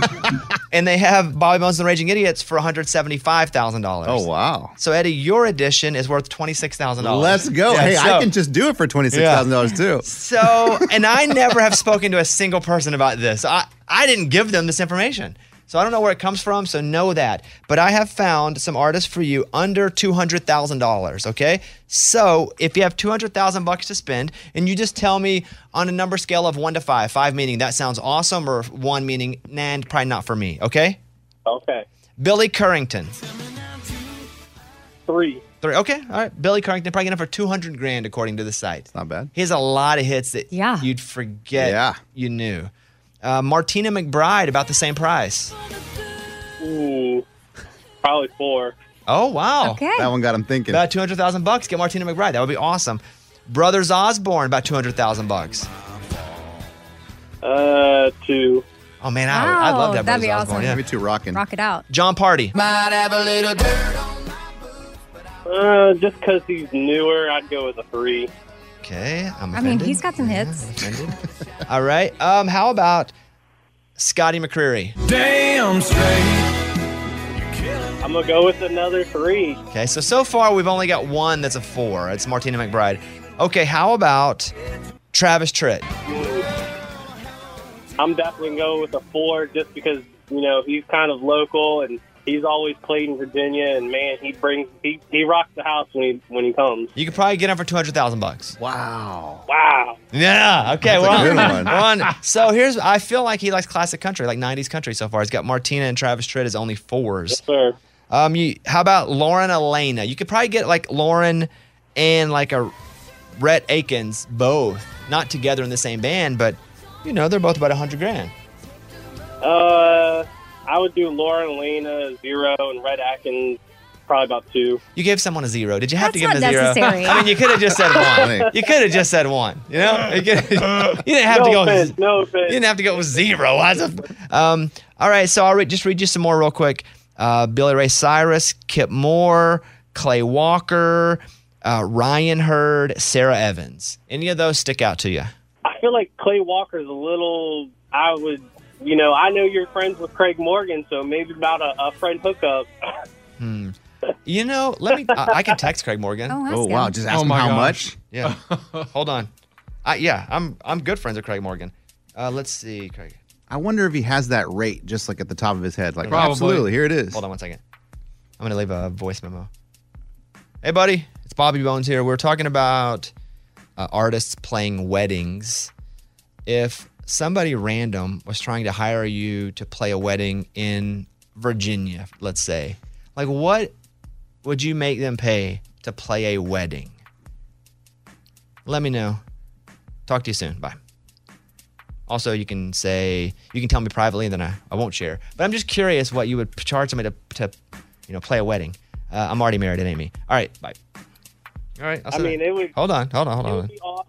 And they have Bobby Bones and the Raging Idiots for one hundred seventy-five thousand dollars. Oh, wow. So, Eddie, your edition is worth twenty-six thousand dollars. Let's go. Yeah, hey, so, I can just do it for twenty-six thousand dollars yeah. too. So, and I never have spoken to a single person about this. I, I didn't give them this information. So I don't know where it comes from, so know that. But I have found some artists for you under two hundred thousand dollars, okay? So if you have two hundred thousand dollars bucks to spend, and you just tell me on a number scale of one to five, five meaning that sounds awesome, or one meaning, nah, probably not for me, okay? Okay. Billy Currington. Three. Three. Okay, all right. Billy Currington probably getting for two hundred grand according to the site. It's not bad. He has a lot of hits that yeah. you'd forget yeah. you knew. Uh, Martina McBride, about the same price. Ooh, probably four. Oh, wow. Okay. That one got him thinking. About two hundred thousand bucks. Get Martina McBride. That would be awesome. Brothers Osborne, about two hundred thousand bucks. Uh, two. Oh, man, I, Wow, I'd love to have that'd Brothers be Osborne. awesome. Yeah. Me too, rocking. Rock it out. John Party. Might have a little dirt on Uh, just because he's newer, I'd go with a three. Okay, I'm I mean, offended. he's got some hits. Offended. All right. Um, how about Scotty McCreery? damn straight. I'm going to go with another three. Okay, so so far we've only got one that's a four. It's Martina McBride. Okay, how about Travis Tritt? I'm definitely going to go with a four just because, you know, he's kind of local and he's always played in Virginia, and man, he brings he, he rocks the house when he when he comes. You could probably get him for two hundred thousand bucks. Wow. Wow. Yeah. Okay. That's We're a on, good one. we're on. So here's. I feel like he likes classic country, like nineties country so far. He's got Martina and Travis Tritt as only fours. Yes, sir. Um. You. How about Lauren Elena? You could probably get like Lauren and like a Rhett Akins both, not together in the same band, but you know they're both about a hundred grand. Uh, I would do Lauren Lena zero and Red Atkins probably about two. You gave someone a zero. Did you have That's to give him not a zero? necessary. I mean, you could have just said one. You could have just said one. You know, you, could, you didn't have no to go. offense, no offense. You didn't have to go with zero. As a, um, all right, so I'll read, just read you some more real quick. Uh, Billy Ray Cyrus, Kip Moore, Clay Walker, uh, Ryan Hurd, Sarah Evans. Any of those stick out to you? I feel like Clay Walker's a little. I would, you know, I know you're friends with Craig Morgan, so maybe about a, a friend hookup. Hmm. You know, let me. I, I can text Craig Morgan. Oh, ask Oh, wow. him. Just ask Oh him my how gosh. much. Yeah. Hold on. I, yeah, I'm I'm good friends with Craig Morgan. Uh, let's see, Craig. I wonder if he has that rate just like at the top of his head. Like, Probably. absolutely. Here it is. Hold on one second. I'm going to leave a voice memo. Hey, buddy. It's Bobby Bones here. We're talking about uh, artists playing weddings. If somebody random was trying to hire you to play a wedding in Virginia, let's say, like what would you make them pay to play a wedding? Let me know. Talk to you soon. Bye. Also, you can say, you can tell me privately, and then I, I won't share. But I'm just curious what you would charge somebody to, to you know, play a wedding. Uh, I'm already married, it ain't me. All right, bye. All right, I'll I see mean, you. it would. Hold on, hold on, hold It on. would be awesome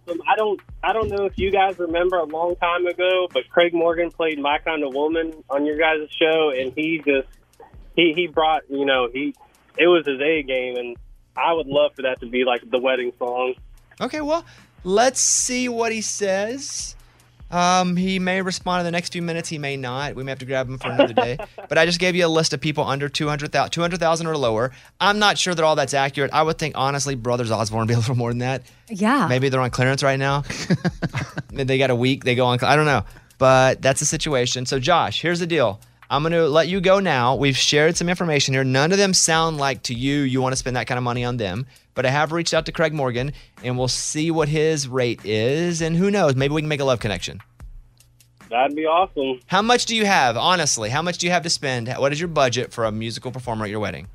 awesome. I don't I don't know if you guys remember a long time ago, but Craig Morgan played My Kind of Woman on your guys' show, and he just he he brought you know he it was his A game, and I would love for that to be like the wedding song. Okay, well, let's see what he says. Um, he may respond in the next few minutes. He may not. We may have to grab him for another day. But I just gave you a list of people under two hundred thousand, two hundred thousand or lower. I'm not sure that all that's accurate. I would think, honestly, Brothers Osborne would be a little more than that. Yeah. Maybe they're on clearance right now. They got a week. They go on. I don't know. But that's the situation. So, Josh, here's the deal. I'm going to let you go now. We've shared some information here. None of them sound like to you you want to spend that kind of money on them. But I have reached out to Craig Morgan, and we'll see what his rate is. And who knows? Maybe we can make a love connection. That'd be awesome. How much do you have, honestly? How much do you have to spend? What is your budget for a musical performer at your wedding?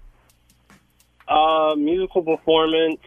Uh, musical performance,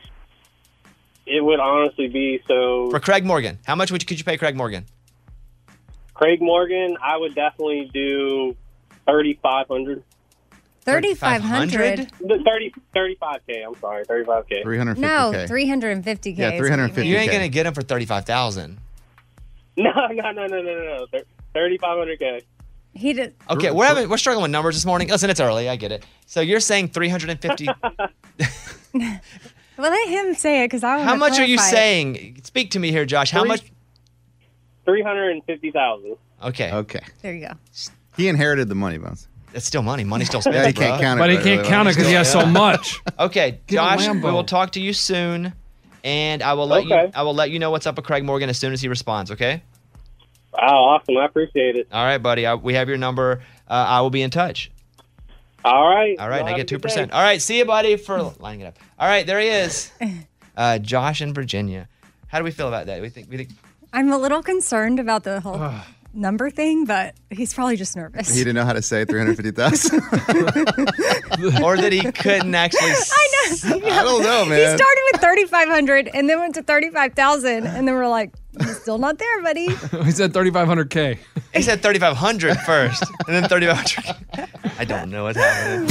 it would honestly be so... For Craig Morgan, how much would you, could you pay Craig Morgan? Craig Morgan, I would definitely do thirty-five hundred. thirty-five hundred? thirty, thirty-five K, I'm sorry, thirty-five K. three hundred fifty K. No, three hundred fifty K. Yeah, three hundred fifty K. You ain't going to get him for thirty-five thousand. No, no, no, no, no, no, no. thirty-five hundred K. He did. Okay, we're having we're struggling with numbers this morning. Listen, it's early. I get it. So you're saying three hundred fifty. Well, let him say it because I want How to much are you clarify it. saying? Speak to me here, Josh. How Three- much? three hundred fifty thousand. Okay. Okay. There you go. He inherited the money, Bones. It's still money. Money still spent. Yeah, he can't count it. But he right can't away. count it because he has so much. Okay, Get a Josh, we Lambo. will talk to you soon, and I will let Okay. you. I will let you know what's up with Craig Morgan as soon as he responds. Okay. Wow, awesome. I appreciate it. All right, buddy. I, we have your number. Uh, I will be in touch. All right. All right, Y'all I have get a two good day. percent. All right, see you, buddy. For lining it up. All right, there he is. Uh, Josh in Virginia. How do we feel about that? We think we think. I'm a little concerned about the whole number thing, but he's probably just nervous. He didn't know how to say three hundred fifty thousand. Or that he couldn't actually. I know. I don't know, He man. started with thirty-five hundred and then went to thirty-five thousand, and then we're like, "He's still not there, buddy." He said thirty-five hundred K. He said thirty-five hundred first, and then thirty-five hundred. I don't know what's happening.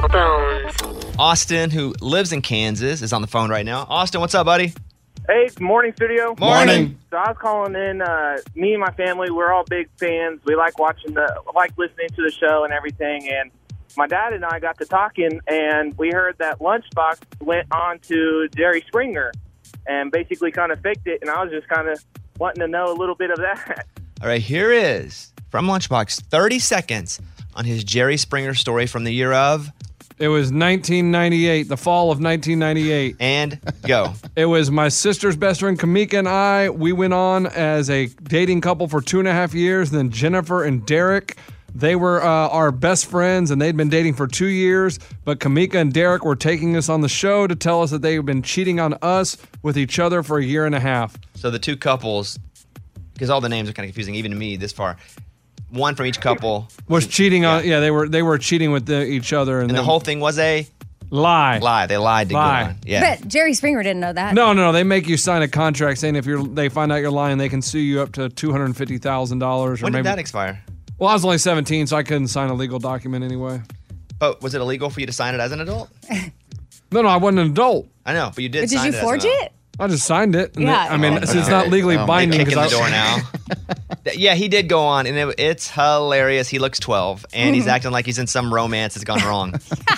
Austin, who lives in Kansas, is on the phone right now. Austin, what's up, buddy? Hey, morning, studio. Morning. So I was calling in. Uh, me and my family, we're all big fans. We like watching the, like listening to the show and everything. And my dad and I got to talking, and we heard that Lunchbox went on to Jerry Springer, and basically kind of faked it. And I was just kind of wanting to know a little bit of that. All right, here is from Lunchbox thirty seconds on his Jerry Springer story from the year of. It was nineteen ninety-eight, the fall of nineteen ninety-eight. And go. It was my sister's best friend, Kamika, and I. We went on as a dating couple for two and a half years. Then Jennifer and Derek, they were uh, our best friends, and they'd been dating for two years. But Kamika and Derek were taking us on the show to tell us that they had been cheating on us with each other for a year and a half. So the two couples, because all the names are kind of confusing, even to me this far. One from each couple Was cheating on, yeah, they were they were cheating with the, each other. And, And the then- whole thing was a lie. lie. They lied to Lie. go on. Yeah. But Jerry Springer didn't know that. No, no, no. They make you sign a contract saying if you're they find out you're lying, they can sue you up to two hundred fifty thousand dollars. When maybe, did that expire? Well, I was only seventeen, so I couldn't sign a legal document anyway. But was it illegal for you to sign it as an adult? No, no, I wasn't an adult. I know, but you did But did sign you it as forge an adult. it? I just signed it. and Yeah. it- I mean, Oh, it's, it's okay. not legally Oh, binding. Kick in 'cause the I- door now. Yeah, he did go on, and it, it's hilarious. He looks twelve, and he's acting like he's in some romance that's gone wrong.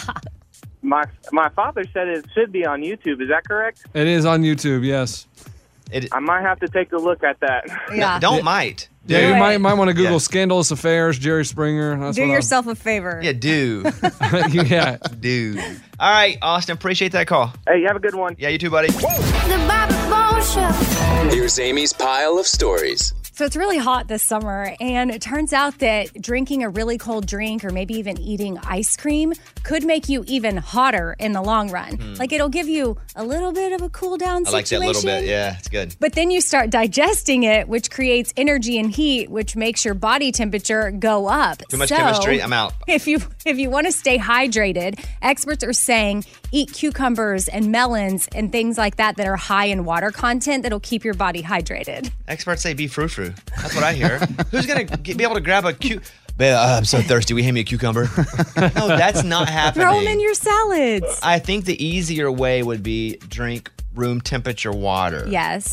My my father said it should be on YouTube. Is that correct? It is on YouTube, yes. It, I might have to take a look at that. Yeah. don't might. Yeah, Do you it. might might want to Google Yeah. scandalous affairs, Jerry Springer. That's Do what I- yourself a favor. Yeah, do. yeah. do. All right, Austin, appreciate that call. Hey, have a good one. Yeah, you too, buddy. The Bobby Bones Show. Here's Amy's pile of stories. So it's really hot this summer, and it turns out that drinking a really cold drink or maybe even eating ice cream could make you even hotter in the long run. Like it'll give you a little bit of a cool down I like that situation. little bit. Yeah, it's good. But then you start digesting it, which creates energy and heat, which makes your body temperature go up. Too much So, chemistry, I'm out. If you if you want to stay hydrated, experts are saying eat cucumbers and melons and things like that that are high in water content that'll keep your body hydrated. Experts say be frou-frou. That's what I hear. Who's going to be able to grab a cu... Babe, uh, I'm so thirsty. Will you hand me a cucumber? No, that's not happening. Throw them in your salads. I think the easier way would be drink room temperature water. Yes.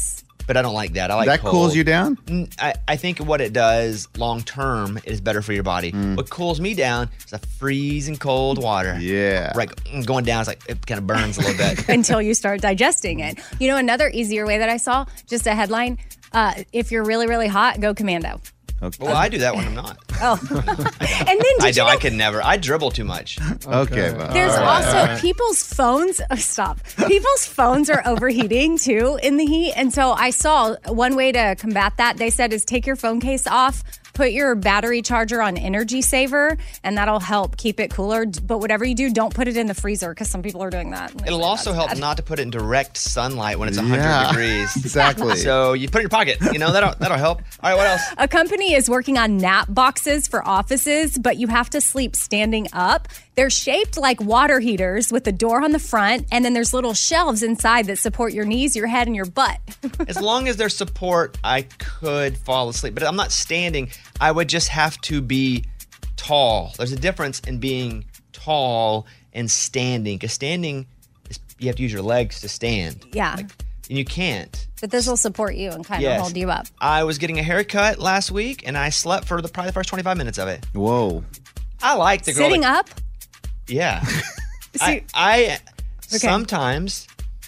but I don't like that. I like That cold. cools you down? Mm, I, I think what it does long term is better for your body. Mm. What cools me down is a freezing cold water. Yeah. Right, going down, it's like it kind of burns a little bit. Until you start digesting it. You know, another easier way that I saw, just a headline, uh, if you're really, really hot, go commando. Okay. Well, I do that when I'm not. Oh. And then did I you don't. know, I could never. I dribble too much. Okay. well, there's all right, also all right. people's phones. Oh, stop. People's phones are overheating too in the heat. And so I saw one way to combat that, they said, is take your phone case off, put your battery charger on energy saver, and that'll help keep it cooler. But whatever you do, don't put it in the freezer because some people are doing that. It'll also help not to put it in direct sunlight when it's one hundred Yeah, degrees. exactly. So you put it in your pocket. You know, that'll, that'll help. All right, what else? A company is working on nap boxes for offices, but you have to sleep standing up. They're shaped like water heaters with a door on the front, and then there's little shelves inside that support your knees, your head, and your butt. As long as there's support, I could fall asleep. But I'm not standing. I would just have to be tall. There's a difference in being tall and standing. Because standing, is, you have to use your legs to stand. Yeah. And you can't. But this will support you and kind Yes. of hold you up. I was getting a haircut last week, and I slept for the probably the first twenty-five minutes of it. Whoa. I like the girl. Sitting that- up? Yeah. I, See- I Okay. sometimes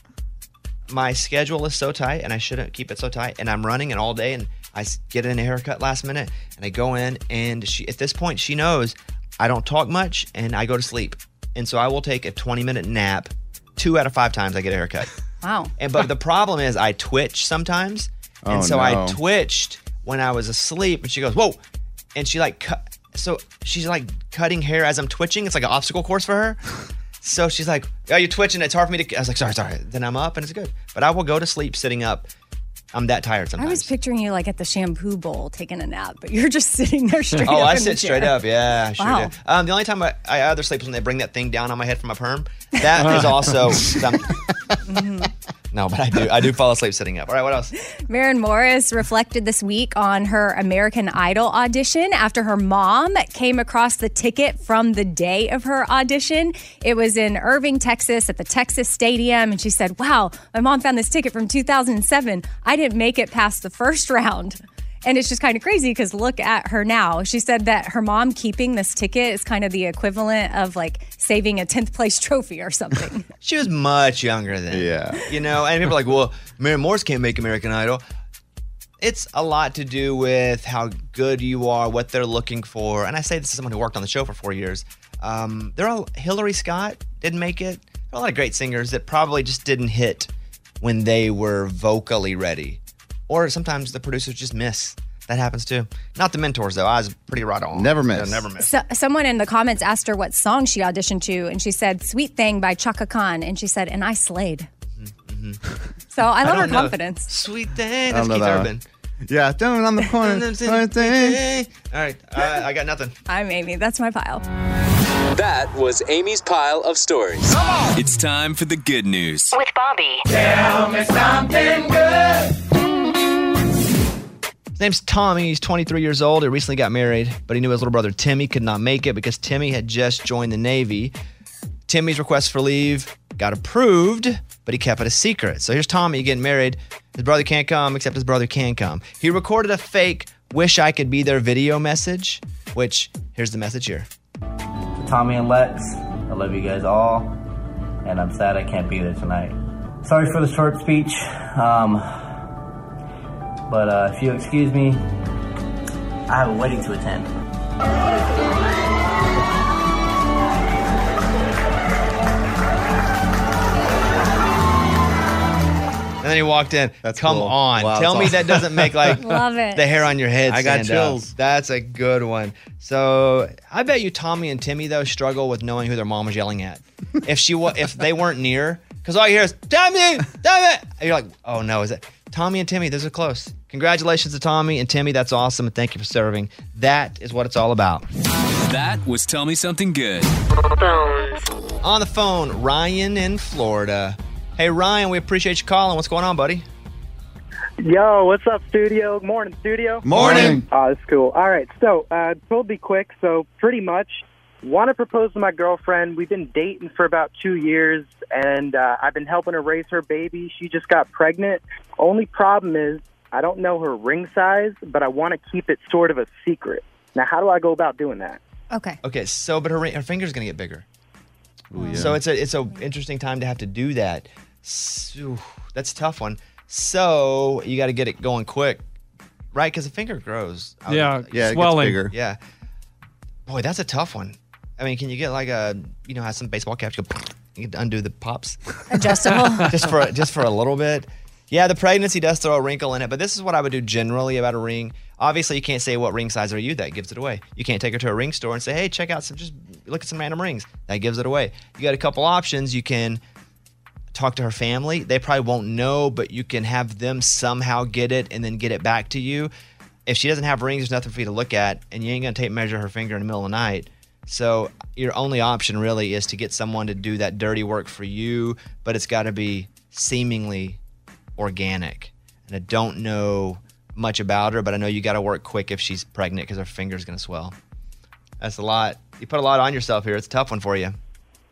my schedule is so tight, and I shouldn't keep it so tight, and I'm running it all day, and I s- get in a haircut last minute, and I go in, and she at this point she knows I don't talk much, and I go to sleep, and so I will take a twenty minute nap. Two out of five times I get a haircut. Wow. And but the problem is I twitch sometimes, and Oh, so no. I twitched when I was asleep, and she goes, "Whoa!" And she like cut. So she's like cutting hair as I'm twitching. It's like an obstacle course for her. So she's like, "Oh, you're twitching. It's hard for me to." I was like, "Sorry, sorry." Then I'm up, and it's good. But I will go to sleep sitting up. I'm that tired I sometimes. was picturing you like at the shampoo bowl taking a nap, but you're just sitting there straight oh, up. I in the sit straight chair. up. Yeah, I sure Wow. do. Um, the only time I, I either sleep is when they bring that thing down on my head from a perm. That is also. some, no, but I do. I do fall asleep sitting up. All right, what else? Maren Morris reflected this week on her American Idol audition after her mom came across the ticket from the day of her audition. It was in Irving, Texas at the Texas Stadium. And she said, "Wow, my mom found this ticket from two thousand seven. I didn't make it past the first round." And it's just kind of crazy because look at her now. She said that her mom keeping this ticket is kind of the equivalent of like saving a tenth place trophy or something. She was much younger then. Yeah. You know, and people are like, well, Maren Morris can't make American Idol. It's a lot to do with how good you are, what they're looking for. And I say this as someone who worked on the show for four years. Um, there are Hillary Scott didn't make it. There are a lot of great singers that probably just didn't hit when they were vocally ready. Or sometimes the producers just miss. That happens too. Not the mentors, though. I was pretty right on. Never miss. Yeah, never miss. So, someone in the comments asked her what song she auditioned to, and she said "Sweet Thing" by Chaka Khan, and she said, "And I slayed." So I love her don't know. confidence. Sweet thing. I That's don't know Keith that one. Urban. Yeah, down on the corner. Right there. All right, uh, I got nothing. I'm Amy. That's my pile. That was Amy's pile of stories. It's time for the good news. With Bobby. Tell me something good. His name's Tommy. He's twenty-three years old. He recently got married, but he knew his little brother Timmy could not make it because Timmy had just joined the Navy. Timmy's request for leave got approved, but he kept it a secret. So here's Tommy getting married. His brother can't come, except his brother can come. He recorded a fake "Wish I Could Be There" video message, which, here's the message here. To Tommy and Lex, I love you guys all, and I'm sad I can't be there tonight. Sorry for the short speech, um, but uh, if you'll excuse me, I have a wedding to attend. And then he walked in. That's Come cool. on. Wow, Tell that's me that doesn't make like Love it. the hair on your head I got stand up. chills. That's a good one. So I bet you Tommy and Timmy though struggle with knowing who their mom was yelling at. If she wa- if they weren't near, because all you hear is Tommy, Tommy. And you're like, oh no, is it Tommy and Timmy? Those are close. Congratulations to Tommy and Timmy. That's awesome, and thank you for serving. That is what it's all about. That was Tell Me Something Good. On the phone, Ryan in Florida. Hey Ryan, we appreciate you calling. What's going on, buddy? Yo, what's up, studio? Morning, studio. Morning. Oh, that's cool. All right, so uh, it'll be quick. So pretty much, want to propose to my girlfriend. We've been dating for about two years, and uh, I've been helping her raise her baby. She just got pregnant. Only problem is I don't know her ring size, but I want to keep it sort of a secret. Now, how do I go about doing that? Okay. Okay, so but her ring- her finger's gonna get bigger. Ooh, yeah. So it's a it's a interesting time to have to do that. So, that's a tough one. So you got to get it going quick, right? Because the finger grows. I would- Yeah, Yeah, it gets swelling. bigger. Yeah. Boy, that's a tough one. I mean, can you get like a, you know, how some baseball caps go, you can undo the pops? Adjustable. just for just for a little bit. Yeah, the pregnancy does throw a wrinkle in it, but this is what I would do generally about a ring. Obviously, you can't say what ring size are you. That gives it away. You can't take her to a ring store and say, hey, check out some, just look at some random rings. That gives it away. You got a couple options. You can talk to her family. They probably won't know, but you can have them somehow get it and then get it back to you. If she doesn't have rings, there's nothing for you to look at, and you ain't going to take measure her finger in the middle of the night. So your only option really is to get someone to do that dirty work for you, but it's got to be seemingly organic. And I don't know much about her, but I know you got to work quick if she's pregnant because her finger's going to swell. That's a lot. You put a lot on yourself here. It's a tough one for you.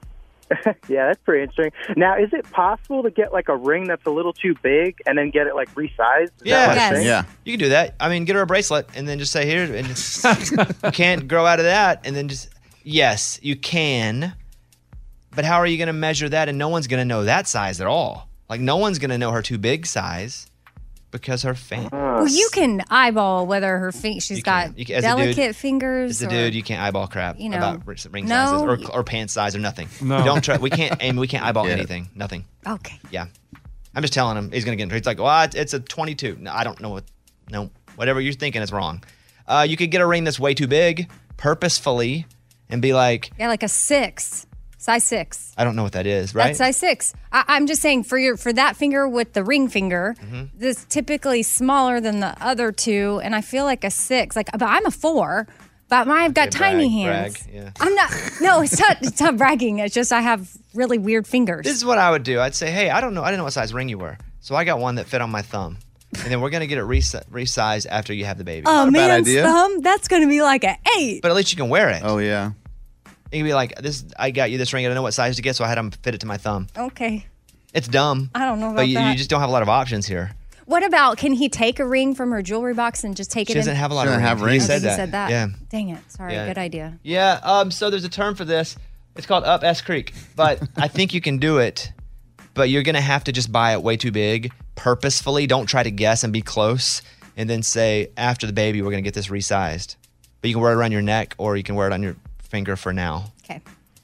Yeah, that's pretty interesting. Now, is it possible to get like a ring that's a little too big and then get it like resized? Is Yeah, that what I'm saying? You can do that. I mean, get her a bracelet and then just say here, and just, you can't grow out of that, and then just yes, you can. But how are you going to measure that? And no one's going to know that size at all. Like no one's going to know her too big size because her fan. Well, you can eyeball whether her feet. She's got You can- as a dude- delicate fingers. As a or, dude, you can't eyeball crap you know, about ring ring no. sizes or, or pant size or nothing. No. Don't try. We can't. And we can't eyeball Yeah. anything. Nothing. Okay. Yeah. I'm just telling him he's gonna get in. He's like, well, it's- it's a twenty-two. No, I don't know what. No, whatever you're thinking is wrong. Uh, you could get a ring that's way too big, purposefully, and be like, Yeah, like a six, size six. I don't know what that is, right? That's size six. I, I'm just saying for your for that finger with the ring finger, Mm-hmm. this typically smaller than the other two, and I feel like a six. Like, but I'm a four. But I've got Okay, tiny brag, hands. brag, yeah. I'm not. No, it's not. It's not bragging. It's just I have really weird fingers. This is what I would do. I'd say, hey, I don't know. I didn't know what size ring you were, so I got one that fit on my thumb, and then we're gonna get it resi- resized after you have the baby. a man's thumb. That's going to be like an eight. But at least you can wear it. Oh yeah. You can be like, this. I got you this ring. I don't know what size to get, so I had them fit it to my thumb. Okay. It's dumb. I don't know about But you, that. you just don't have a lot of options here. What about, can he take a ring from her jewelry box and just take She it in? doesn't have a lot She of doesn't rings. have rings. He Okay, said he that. said that. Yeah. Dang it. Sorry. Yeah. Good idea. Yeah. Um. So there's a term for this. It's called up S Creek, but I think you can do it. But you're gonna have to just buy it way too big, purposefully. Don't try to guess and be close, and then say after the baby we're gonna get this resized. But you can wear it around your neck, or you can wear it on your finger for now. Okay.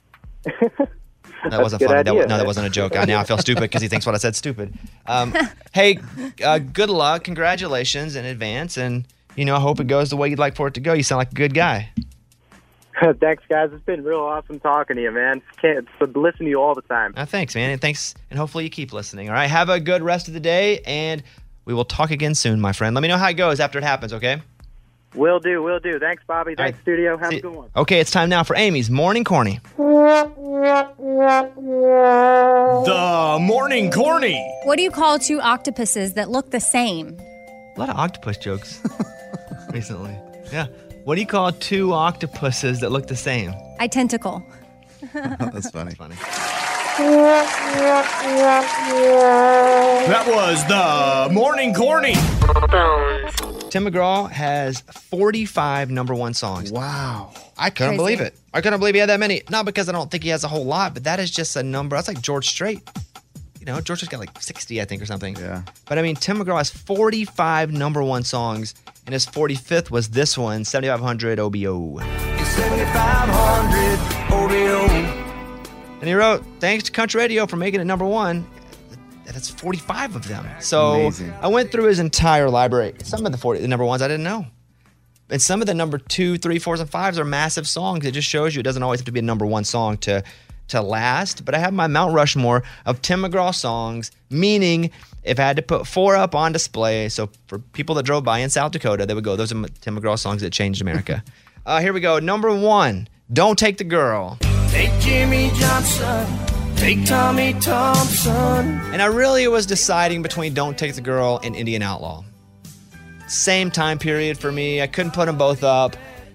That wasn't Good funny. That, idea, wa- no, that man. wasn't a joke. I now I feel stupid because he thinks what I said stupid. Um, hey, uh, good luck, congratulations in advance, and you know I hope it goes the way you'd like for it to go. You sound like a good guy. Thanks, guys. It's been real awesome talking to you, man. Can't listen to you all the time. Uh, thanks, man, and thanks, and hopefully you keep listening. All right, have a good rest of the day, and we will talk again soon, my friend. Let me know how it goes after it happens, okay? Will do, will do. Thanks, Bobby. Thanks, right. studio. Have See- a good one. Okay, it's time now for Amy's Morning Corny. The Morning Corny. What do you call two octopuses that look the same? A lot of octopus jokes recently. Yeah. What do you call two octopuses that look the same? Identical. That's funny. Funny. That was the Morning Corny. Tim McGraw has forty-five number one songs. Wow. I couldn't Crazy. believe it. I couldn't believe he had that many. Not because I don't think he has a whole lot, but that is just a number. That's like George Strait. You know, George has got like sixty, I think, or something. Yeah. But I mean, Tim McGraw has forty-five number one songs, and his forty-fifth was this one, seventy-five hundred O B O. seventy-five hundred O B O. And he wrote, thanks to Country Radio for making it number one. That's forty-five of them. So Amazing. I went through his entire library. Some of the forty, the number ones I didn't know. And some of the number two, three, fours, and fives are massive songs. It just shows you it doesn't always have to be a number one song to to last. But I have my Mount Rushmore of Tim McGraw songs, meaning if I had to put four up on display, so for people that drove by in South Dakota, they would go, those are Tim McGraw songs that changed America. uh, here we go. Number one, Don't Take the Girl. Take Jimmy Johnson. Take Tommy Thompson. And I really was deciding between Don't Take the Girl and Indian Outlaw. Same time period for me. I couldn't put them both up, but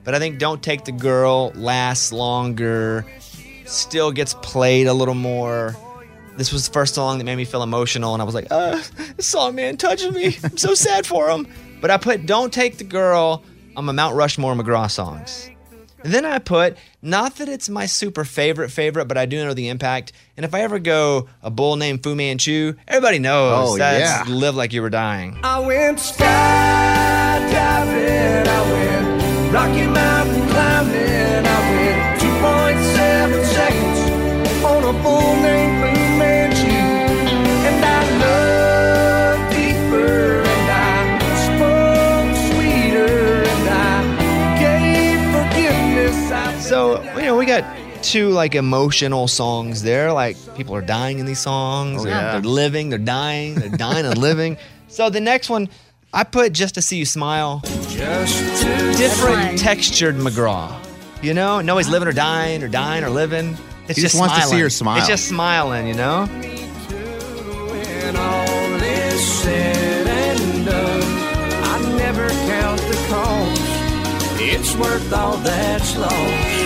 but I think Don't Take the Girl lasts longer, still gets played a little more. This was the first song that made me feel emotional, and I was like, uh, this song, man, touches me. I'm so sad for him. But I put Don't Take the Girl on my Mount Rushmore McGraw songs. And then I put, not that it's my super favorite favorite, but I do know the impact. And if I ever go A Bull Named Fu Manchu, everybody knows Oh, that's yeah. Live Like You Were Dying. I went skydiving, I went Rocky Mountain climbing, I went two point seven seconds on a bull named Fu Manchu, and I loved deeper, and I spoke sweeter, and I gave forgiveness. I So, you know, we got two like emotional songs there. Like people are dying in these songs. Oh, they're, yeah. they're living, they're dying, they're dying and living. So the next one, I put Just to See You Smile. just to Different textured McGraw. You know, no, he's living or dying or dying or living. It's He just just wants to see smiling. her smile. It's just smiling, you know? when all is said and done. I never count the cost. It's worth all that's lost.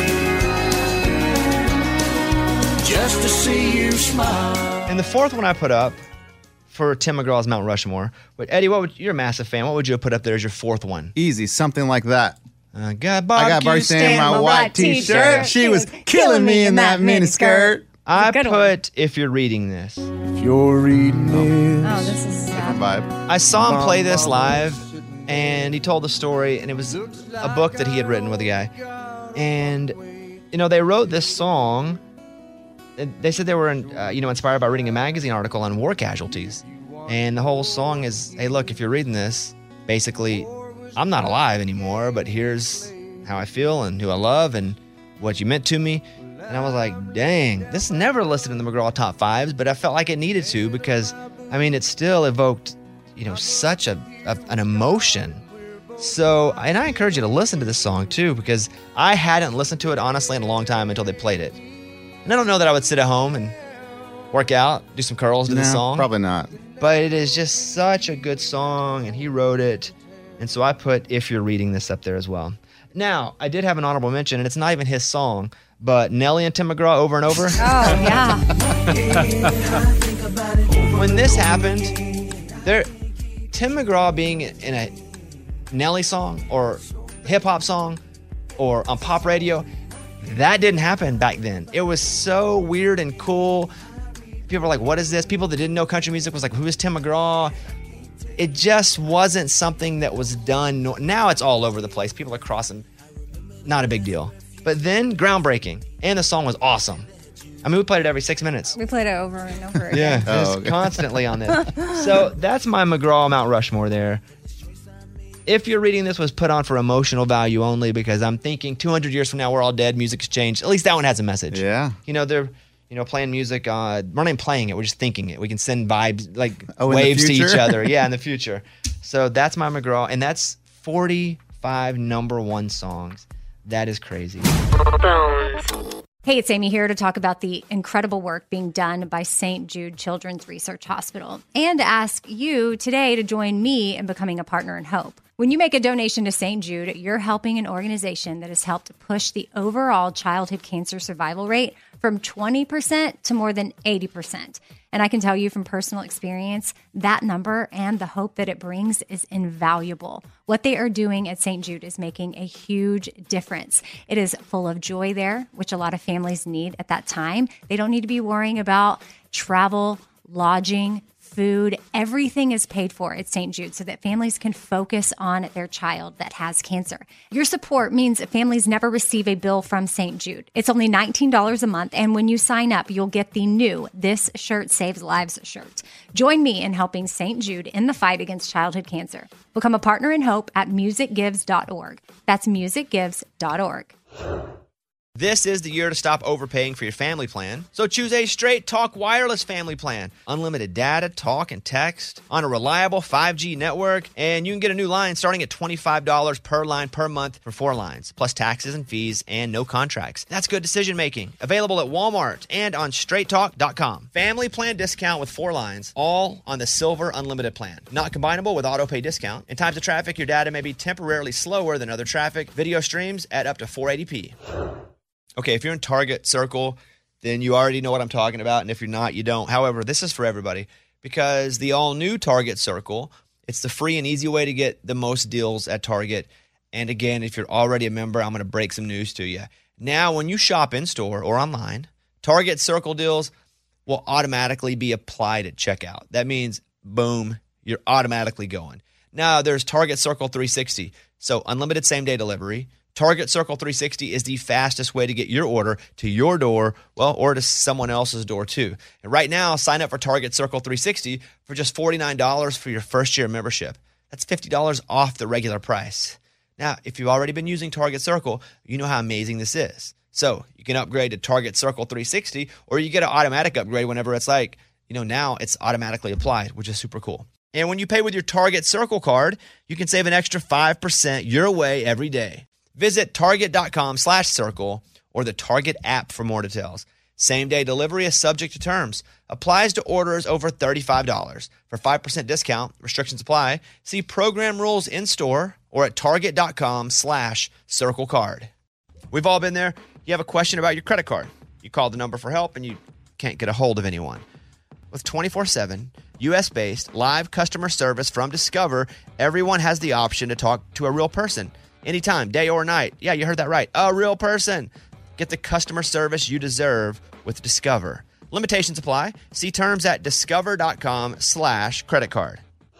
Just to see you smile. And the fourth one I put up for Tim McGraw's Mount Rushmore. But Eddie, what would, you're a massive fan. What would you have put up there as your fourth one? Easy, something like that. I got I got Barry Stan in my white t-shirt. She was killing me in that mini skirt. I Good put If You're Reading This. If you're reading this. Oh, this is sad. Vibe. I saw him play this live, and he told the story, and it was a book that he had written with a guy. And, you know, they wrote this song. And they said they were, uh, you know, inspired by reading a magazine article on war casualties. And the whole song is, hey, look, if you're reading this, basically, I'm not alive anymore, but here's how I feel and who I love and what you meant to me. And I was like, dang, this never listed in the McGraw top fives, but I felt like it needed to because, I mean, it still evoked, you know, such a, a an emotion. So, and I encourage you to listen to this song too, because I hadn't listened to it honestly in a long time until they played it. And I don't know that I would sit at home and work out, do some curls to No, the song. probably not. But it is just such a good song, and he wrote it. And so I put If You're Reading This up there as well. Now, I did have an honorable mention, and it's not even his song, but Nelly and Tim McGraw, Over and Over. Oh, yeah. When this happened, there, Tim McGraw being in a Nelly song or hip hop song or on pop radio, that didn't happen back then. It was so weird and cool. People were like, what is this? People that didn't know country music was like, who is Tim McGraw? It just wasn't something that was done. No- now it's all over the place. People are crossing. Not a big deal. But then, groundbreaking. And the song was awesome. I mean, we played it every six minutes. We played it over and over again. Yeah, Oh, just okay. constantly on this. So that's my McGraw Mount Rushmore there. If you're reading this was put on for emotional value only because I'm thinking two hundred years from now we're all dead, music's changed. At least that one has a message. Yeah. You know, they're you know playing music. Uh, we're not even playing it. We're just thinking it. We can send vibes like Oh, in the waves to each future? other. Yeah, in the future. So that's my McGraw, and that's forty-five number one songs. That is crazy. Hey, it's Amy here to talk about the incredible work being done by Saint Jude Children's Research Hospital and to ask you today to join me in becoming a partner in hope. When you make a donation to Saint Jude, you're helping an organization that has helped push the overall childhood cancer survival rate from twenty percent to more than eighty percent. And I can tell you from personal experience, that number and the hope that it brings is invaluable. What they are doing at Saint Jude is making a huge difference. It is full of joy there, which a lot of families need at that time. They don't need to be worrying about travel, lodging, food. Everything is paid for at Saint Jude so that families can focus on their child that has cancer. Your support means families never receive a bill from Saint Jude. It's only nineteen dollars a month, and when you sign up, you'll get the new This Shirt Saves Lives shirt. Join me in helping Saint Jude in the fight against childhood cancer. Become a partner in hope at music gives dot org. That's music gives dot org. This is the year to stop overpaying for your family plan. So choose a Straight Talk Wireless family plan. Unlimited data, talk, and text on a reliable five G network. And you can get a new line starting at twenty-five dollars per line per month for four lines, plus taxes and fees and no contracts. That's good decision making. Available at Walmart and on straight talk dot com. Family plan discount with four lines, all on the Silver Unlimited plan. Not combinable with auto pay discount. In times of traffic, your data may be temporarily slower than other traffic. Video streams at up to four eighty p. Okay, if you're in Target Circle, then you already know what I'm talking about. And if you're not, you don't. However, this is for everybody because the all-new Target Circle, it's the free and easy way to get the most deals at Target. And again, if you're already a member, I'm going to break some news to you. Now, when you shop in-store or online, Target Circle deals will automatically be applied at checkout. That means, boom, you're automatically going. Now, there's Target Circle three sixty, so unlimited same-day delivery. Target Circle three sixty is the fastest way to get your order to your door, well, or to someone else's door too. And right now, sign up for Target Circle three sixty for just forty-nine dollars for your first year membership. That's fifty dollars off the regular price. Now, if you've already been using Target Circle, you know how amazing this is. So you can upgrade to Target Circle three sixty, or you get an automatic upgrade whenever it's like, you know, now it's automatically applied, which is super cool. And when you pay with your Target Circle card, you can save an extra five percent your way every day. Visit target.com slash circle or the Target app for more details. Same-day delivery is subject to terms. Applies to orders over thirty-five dollars. For five percent discount, restrictions apply. See program rules in-store or at target.com slash circle card. We've all been there. You have a question about your credit card. You call the number for help and you can't get a hold of anyone. With twenty-four seven, U S-based live customer service from Discover, everyone has the option to talk to a real person. Anytime, day or night. Yeah, you heard that right. A real person. Get the customer service you deserve with Discover. Limitations apply. See terms at discover.com slash credit card.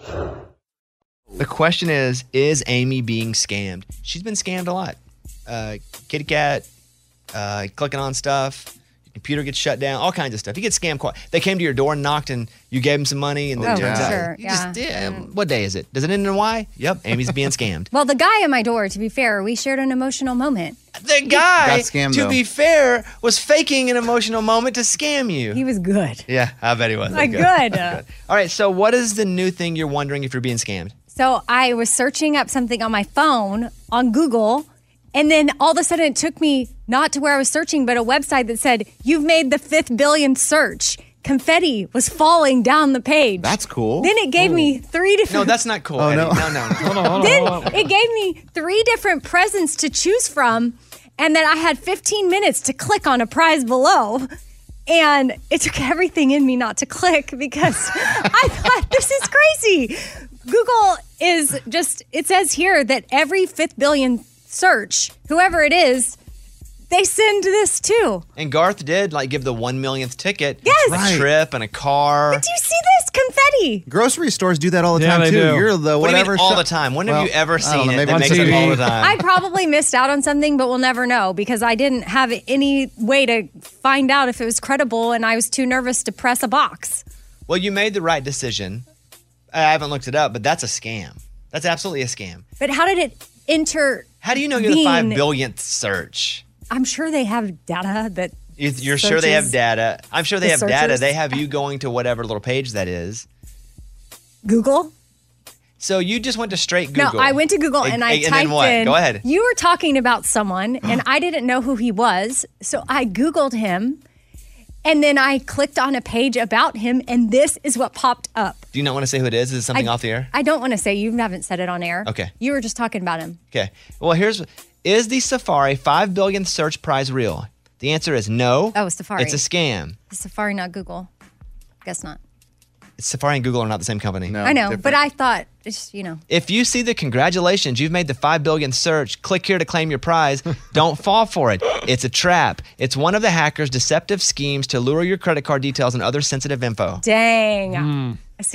The question is, is Amy being scammed? She's been scammed a lot. Uh, kitty cat, uh, clicking on stuff. Your computer gets shut down, all kinds of stuff. You get scammed quite. They came to your door and knocked and you gave them some money and then Oh, turns out. sure, You yeah. just, yeah. What day is it? Does it end in a Y? Yep, Amy's being scammed. Well, the guy at my door, to be fair, we shared an emotional moment. The guy, Got scammed, to though. be fair, was faking an emotional moment to scam you. He was good. Yeah, I bet he was. Like, Okay. good. All right, so what is the new thing you're wondering if you're being scammed? So I was searching up something on my phone on Google, and then all of a sudden it took me not to where I was searching, but a website that said, you've made the fifth billionth search. Confetti was falling down the page. That's cool. Then it gave me three different... No, that's not cool. Oh, Eddie. no. no, no, no. Hold on, hold on, Then hold on. it gave me three different presents to choose from, and then I had fifteen minutes to click on a prize below. And it took everything in me not to click because I thought, this is crazy. Google is just, it says here that every fifth billion search, whoever it is, they send this too. And Garth did like give the one millionth ticket, Yes. a Right. trip, and a car. Do you see this? Confetti. Grocery stores do that all the Yeah, time they too. do. You're the What do you whatever mean all shop- the time? When have Well, you ever I don't seen know, it maybe that on makes T V. it all the time? I probably missed out on something, but we'll never know because I didn't have any way to find out if it was credible and I was too nervous to press a box. Well, you made the right decision. I haven't looked it up, but that's a scam. That's absolutely a scam. But how did it enter? How do you know you're the five billionth search? I'm sure they have data that. You- You're sure they have searches data. I'm sure they the have data. searchers. They have you going to whatever little page that is. Google? So you just went to straight Google. No, I went to Google and I and typed then what? in. Go ahead. You were talking about someone and I didn't know who he was. So I Googled him and then I clicked on a page about him and this is what popped up. Do you not want to say who it is? Is it something I, off the air? I don't want to say. You haven't said it on air. Okay. You were just talking about him. Okay. Well, here's is the Safari five billionth search prize real? The answer is no. Oh, Safari. It's a scam. Safari, not Google. Guess not. Safari and Google are not the same company. No. I know, but I thought, it's, you know. If you see the congratulations, you've made the five billionth search, click here to claim your prize. Don't fall for it. It's a trap. It's one of the hackers' deceptive schemes to lure your credit card details and other sensitive info. Dang. Hmm. See?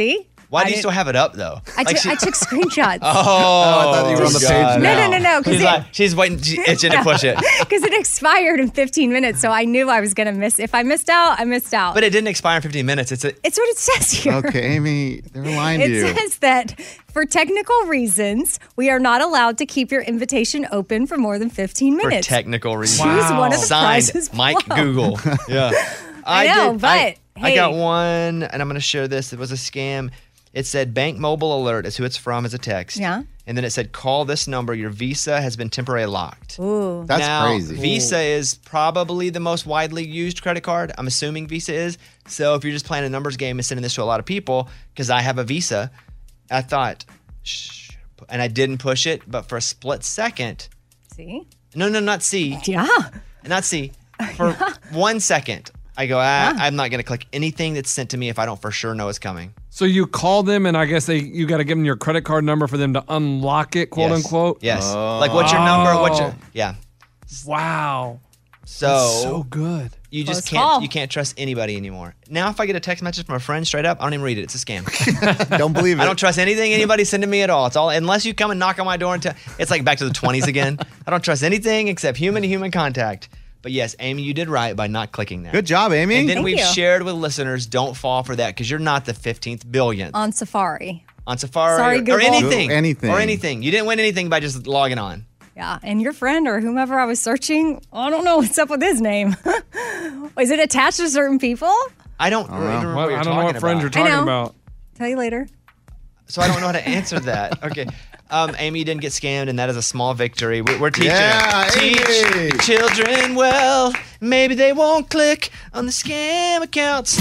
Why I do you didn't- still have it up though? I, Like took- she- I took screenshots. Oh, I thought you were on the page God. No, no, no, no, 'cause She's, it- like, she's waiting, she's itching to push it. Because it expired in fifteen minutes, so I knew I was going to miss. If I missed out, I missed out. But it didn't expire in fifteen minutes. It's a. It's what it says here. Okay, Amy, they're lying to It you. says that for technical reasons, we are not allowed to keep your invitation open for more than fifteen For minutes. technical reasons. Choose one of the Signed, prizes Mike below. Google. Yeah. I know, did- but, I, I got hey. one, and I'm going to share this. It was a scam. It said Bank Mobile Alert is who it's from as a text. Yeah. And then it said, call this number. Your Visa has been temporarily locked. Ooh. That's now, crazy. Visa is probably the most widely used credit card. I'm assuming Visa is. So if you're just playing a numbers game and sending this to a lot of people, because I have a Visa, I thought, shh, and I didn't push it, but for a split second, See? no, no, not C. Yeah. Not C. For one second, I go, ah, I'm not going to click anything that's sent to me if I don't for sure know it's coming. So you call them, and I guess they you got to give them your credit card number for them to unlock it, quote Yes. unquote. Yes. Like, what's your number? What's your, Oh. yeah. Wow. So, That's so good. You just Close can't call. you can't trust anybody anymore. Now if I get a text message from a friend straight up, I don't even read it. It's a scam. Don't believe it. I don't trust anything anybody's sending me at all. It's all unless you come and knock on my door and tell it's like back to the twenties again. I don't trust anything except human to human contact. But yes, Amy, you did right by not clicking that. Good job, Amy. And then Thank we've you. shared with listeners, don't fall for that because you're not the fifteenth billionth On Safari. on Safari Sorry, or, or Google. anything. Go- anything. Or anything. You didn't win anything by just logging on. Yeah. And your friend or whomever I was searching, I don't know what's up with his name. Is it attached to certain people? I don't, know. even remember What- what you're I don't know talking what friends about. you're I talking know. about. Tell you later. So I don't know how to answer that. Okay. Um, Amy didn't get scammed, and that is a small victory. We- We're teaching Yeah, Teach Amy. children well. Maybe they won't click on the scam accounts.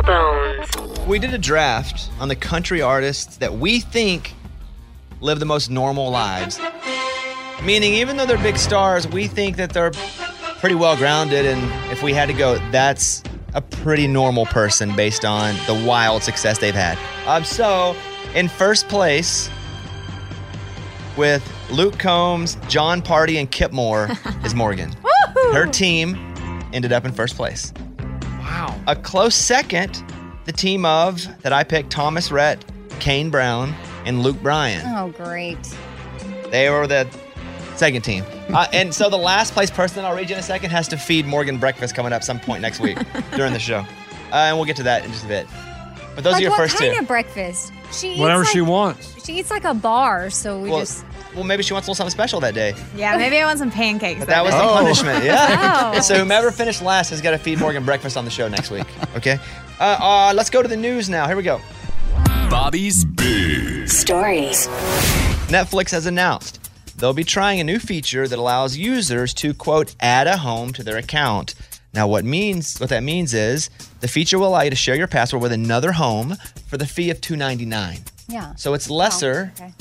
We did a draft on the country artists that we think live the most normal lives. Meaning, even though they're big stars, we think that they're pretty well grounded. And if we had to go, that's a pretty normal person based on the wild success they've had. Um, so, in first place, with Luke Combs, John Party, and Kip Moore, is Morgan. Her team ended up in first place. Wow. A close second, the team of that I picked, Thomas Rhett, Kane Brown, and Luke Bryan. Oh, great. They were the second team. Uh, and so the last place person I'll read you in a second has to feed Morgan breakfast coming up some point next week during the show. Uh, and we'll get to that in just a bit. But those like are your what first kind two. of breakfast? She eats Whatever like, she wants. She eats like a bar, so we well, just. well, maybe she wants a little something special that day. Yeah, maybe I want some pancakes. But that was day. the punishment. Yeah. Oh. And so whomever finished last has got to feed Morgan breakfast on the show next week. Okay. Uh, uh, let's go to the news now. Here we go. Bobby's Big Stories. Netflix has announced they'll be trying a new feature that allows users to, quote, add a home to their account. Now, what means what that means is the feature will allow you to share your password with another home for the fee of two ninety-nine. Yeah. So it's lesser, Oh, okay.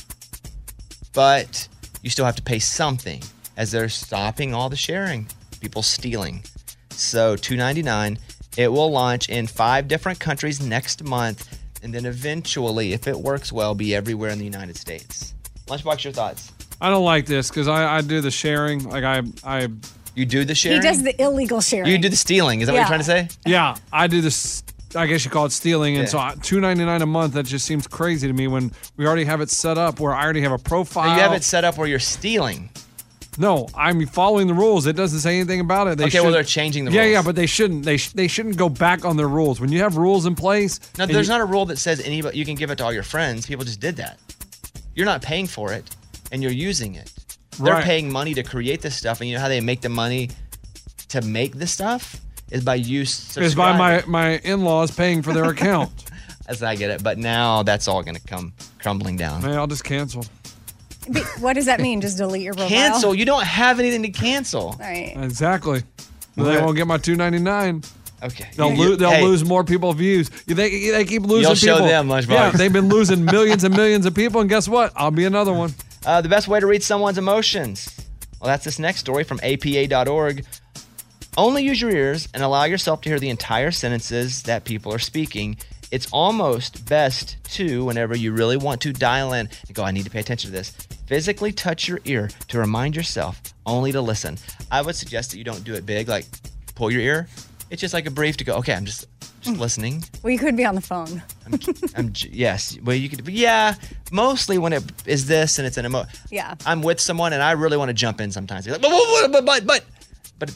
but you still have to pay something as they're stopping all the sharing, people stealing. So two ninety-nine. It will launch in five different countries next month, and then eventually, if it works well, be everywhere in the United States. Lunchbox, your thoughts? I don't like this because I, I do the sharing. Like I I You do the He sharing? does the illegal sharing. You do the stealing. Is that what Yeah. you're trying to say? yeah I do this. I guess you call it stealing, and Yeah. so two ninety nine a month. That just seems crazy to me when we already have it set up where I already have a profile. So you have it set up where you're stealing. No, I'm following the rules. It doesn't say anything about it. They Okay, well, should- they're changing the yeah, rules. Yeah, but they shouldn't. They sh- they shouldn't go back on their rules. When you have rules in place, No, and there's you- not a rule that says anybody you can give it to all your friends. People just did that. You're not paying for it, and you're using it. They're Right. paying money to create this stuff, and you know how they make the money to make this stuff is by use. It's by my my in laws paying for their account. As I get it, but now that's all going to come crumbling down. Man, I'll just cancel. Be- What does that mean? Just delete your profile? Cancel. You don't have anything to cancel. All right. Exactly. But they Okay. won't get my two ninety nine. Okay. They'll You- lose. They'll hey. lose more people views. They they keep losing You'll show people. them, Lunchbox. Yeah, they've been losing millions and millions of people, and guess what? I'll be another one. Uh, the best way to read someone's emotions. Well, that's this next story from A P A dot org. Only use your ears and allow yourself to hear the entire sentences that people are speaking. It's almost best to, whenever you really want to dial in and go, I need to pay attention to this, physically touch your ear to remind yourself only to listen. I would suggest that you don't do it big, like pull your ear. It's just like a brief to go, okay, I'm just, just just listening. Well, you could be on the phone. I'm j- yes. Well, you could. Yeah. Mostly when it is this and it's an emo. Yeah. I'm with someone and I really want to jump in sometimes. They're like, but, but, but, but, but, but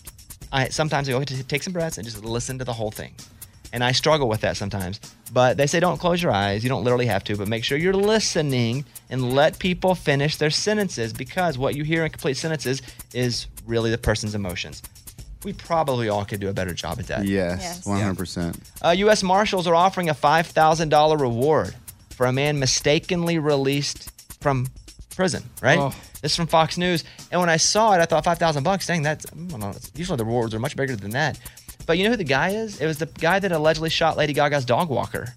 I sometimes I go to take some breaths and just listen to the whole thing. And I struggle with that sometimes. But they say don't close your eyes. You don't literally have to, but make sure you're listening and let people finish their sentences, because what you hear in complete sentences is really the person's emotions. We probably all could do a better job at that. Yes, one hundred percent. Uh, U S Marshals are offering a five thousand dollars reward for a man mistakenly released from prison, right? Oh. This is from Fox News. And when I saw it, I thought five thousand bucks, dang, that's, I don't know, usually the rewards are much bigger than that. But you know who the guy is? It was the guy that allegedly shot Lady Gaga's dog walker.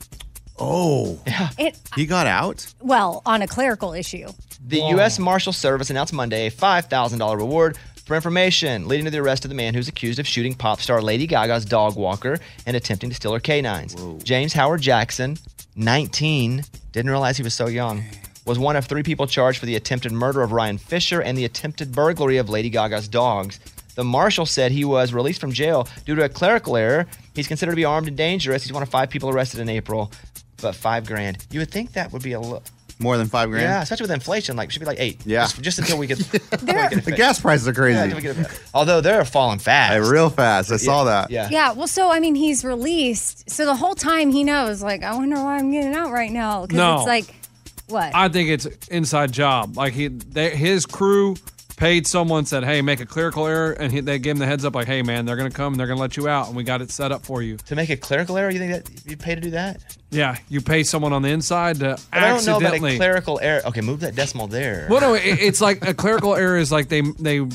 Oh. Yeah. It, He got out? well, on a clerical issue. The U S Marshal Service announced Monday a five thousand dollars reward for information leading to the arrest of the man who's accused of shooting pop star Lady Gaga's dog walker and attempting to steal her canines. James Howard Jackson, nineteen, didn't realize he was so young, was one of three people charged for the attempted murder of Ryan Fisher and the attempted burglary of Lady Gaga's dogs. The marshal said he was released from jail due to a clerical error. He's considered to be armed and dangerous. He's one of five people arrested in April, but five grand. You would think that would be a little... More than five grand? Yeah, especially with inflation, like, it should be like eight. Yeah. Just, just until we get... The gas prices are crazy. Yeah, until we get it- although they're falling fast. Hey, real fast. I saw that. Yeah. Yeah, well, so, I mean, he's released. So the whole time he knows, like, I wonder why I'm getting out right now. Because No. it's like, what? I think it's inside job. Like he, they, his crew paid someone, said, "Hey, make a clerical error," and he, they gave him the heads up, like, "Hey, man, they're gonna come and they're gonna let you out, and we got it set up for you." To make a clerical error, you think that you pay to do that? Yeah, you pay someone on the inside to But I don't know about accidentally. a clerical error. Okay, move that decimal there. Well, no, it, it's like a clerical error is like they they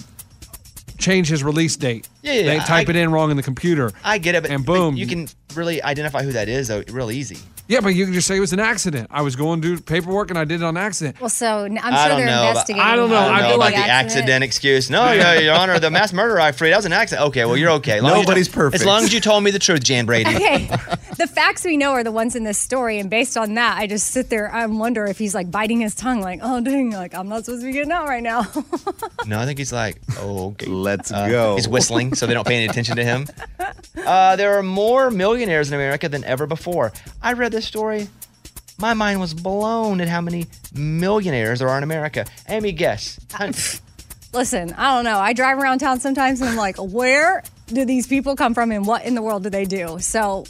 change his release date. Yeah, yeah, They I- type it in wrong in the computer. I get it, but, and but boom, you can really identify who that is, though, real easy. Yeah, but you can just say it was an accident. I was going to do paperwork and I did it on accident. Well, so n- I'm I sure don't they're know about- investigating. I don't know. I don't I know feel about like the accident excuse. No, yeah, Your Honor, the mass murderer I freed, that was an accident. Okay, well, you're okay. As long as you Nobody's don't- perfect. As long as you told me the truth, Jan Brady. Okay, the facts we know are the ones in this story, and based on that, I just sit there. I wonder if he's like biting his tongue, like, "Oh dang, like I'm not supposed to be getting out right now." No, I think he's like, oh, okay. Let's Uh, go. He's whistling so they don't pay any attention to him. Uh, there are more millionaires in America than ever before. I read this story. My mind was blown at how many millionaires there are in America. Amy, guess. Listen, I don't know. I drive around town sometimes, and I'm like, where do these people come from, and what in the world do they do? So,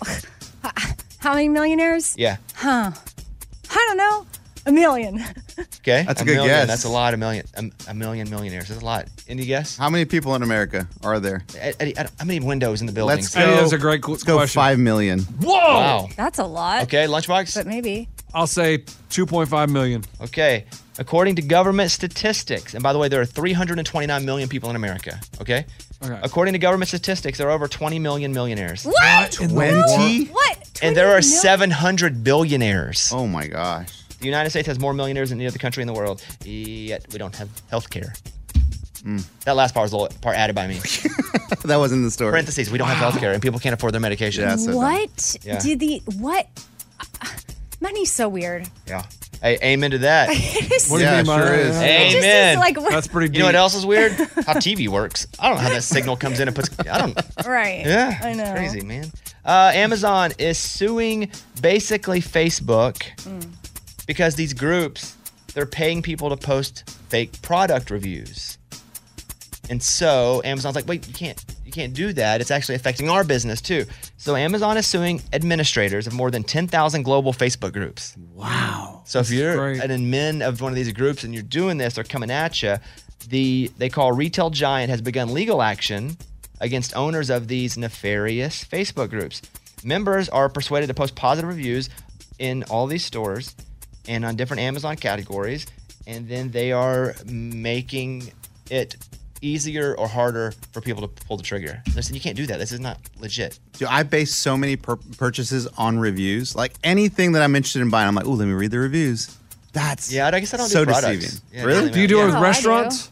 how many millionaires? Yeah. Huh? I don't know. A million. Okay. That's a good million. guess. That's a lot of million. A, a million millionaires. That's a lot. Any guess? How many people in America are there? Eddie, I don't- how many windows in the building? Let's Eddie, go. that's a great qu- Let's go question. five million. Whoa! Wow. That's a lot. Okay, Lunchbox? But maybe. I'll say two point five million. Okay. According to government statistics, and by the way, there are three hundred twenty-nine million people in America, okay? Okay. According to government statistics, there are over twenty million millionaires. What? Twenty? What? And there are twenty mil- seven hundred billionaires. Oh my gosh. The United States has more millionaires than any other country in the world, yet we don't have health care. Mm. That last part was a little part added by me. That wasn't the story. Parentheses, we don't have health care and people can't afford their medication. Yeah, so What? Yeah. Did the what? Money's so weird. Yeah. Hey, amen to that. It is What do you Yeah, mean by sure that? is. It just Amen. is like what- That's pretty deep. You know what else is weird? How T V works. I don't know how that signal comes in and puts. I don't. right. Yeah. I know. Crazy, man. Uh, Amazon is suing basically Facebook Mm. because these groups, they're paying people to post fake product reviews. And so Amazon's like, wait, you can't you can't do that. It's actually affecting our business too. So Amazon is suing administrators of more than ten thousand global Facebook groups. Wow. So if you're great. an admin of one of these groups and you're doing this, they're coming at you. The they call Retail Giant has begun legal action against owners of these nefarious Facebook groups. Members are persuaded to post positive reviews in all these stores and on different Amazon categories, and then they are making it easier or harder for people to pull the trigger. Listen, you can't do that. This is not legit. Dude, I base so many pur- purchases on reviews. Like anything that I'm interested in buying, I'm like, oh, let me read the reviews. That's Yeah, I guess I don't so do products. deceiving. Yeah, Really? really, Do you do Yeah. it with Oh, I do. restaurants?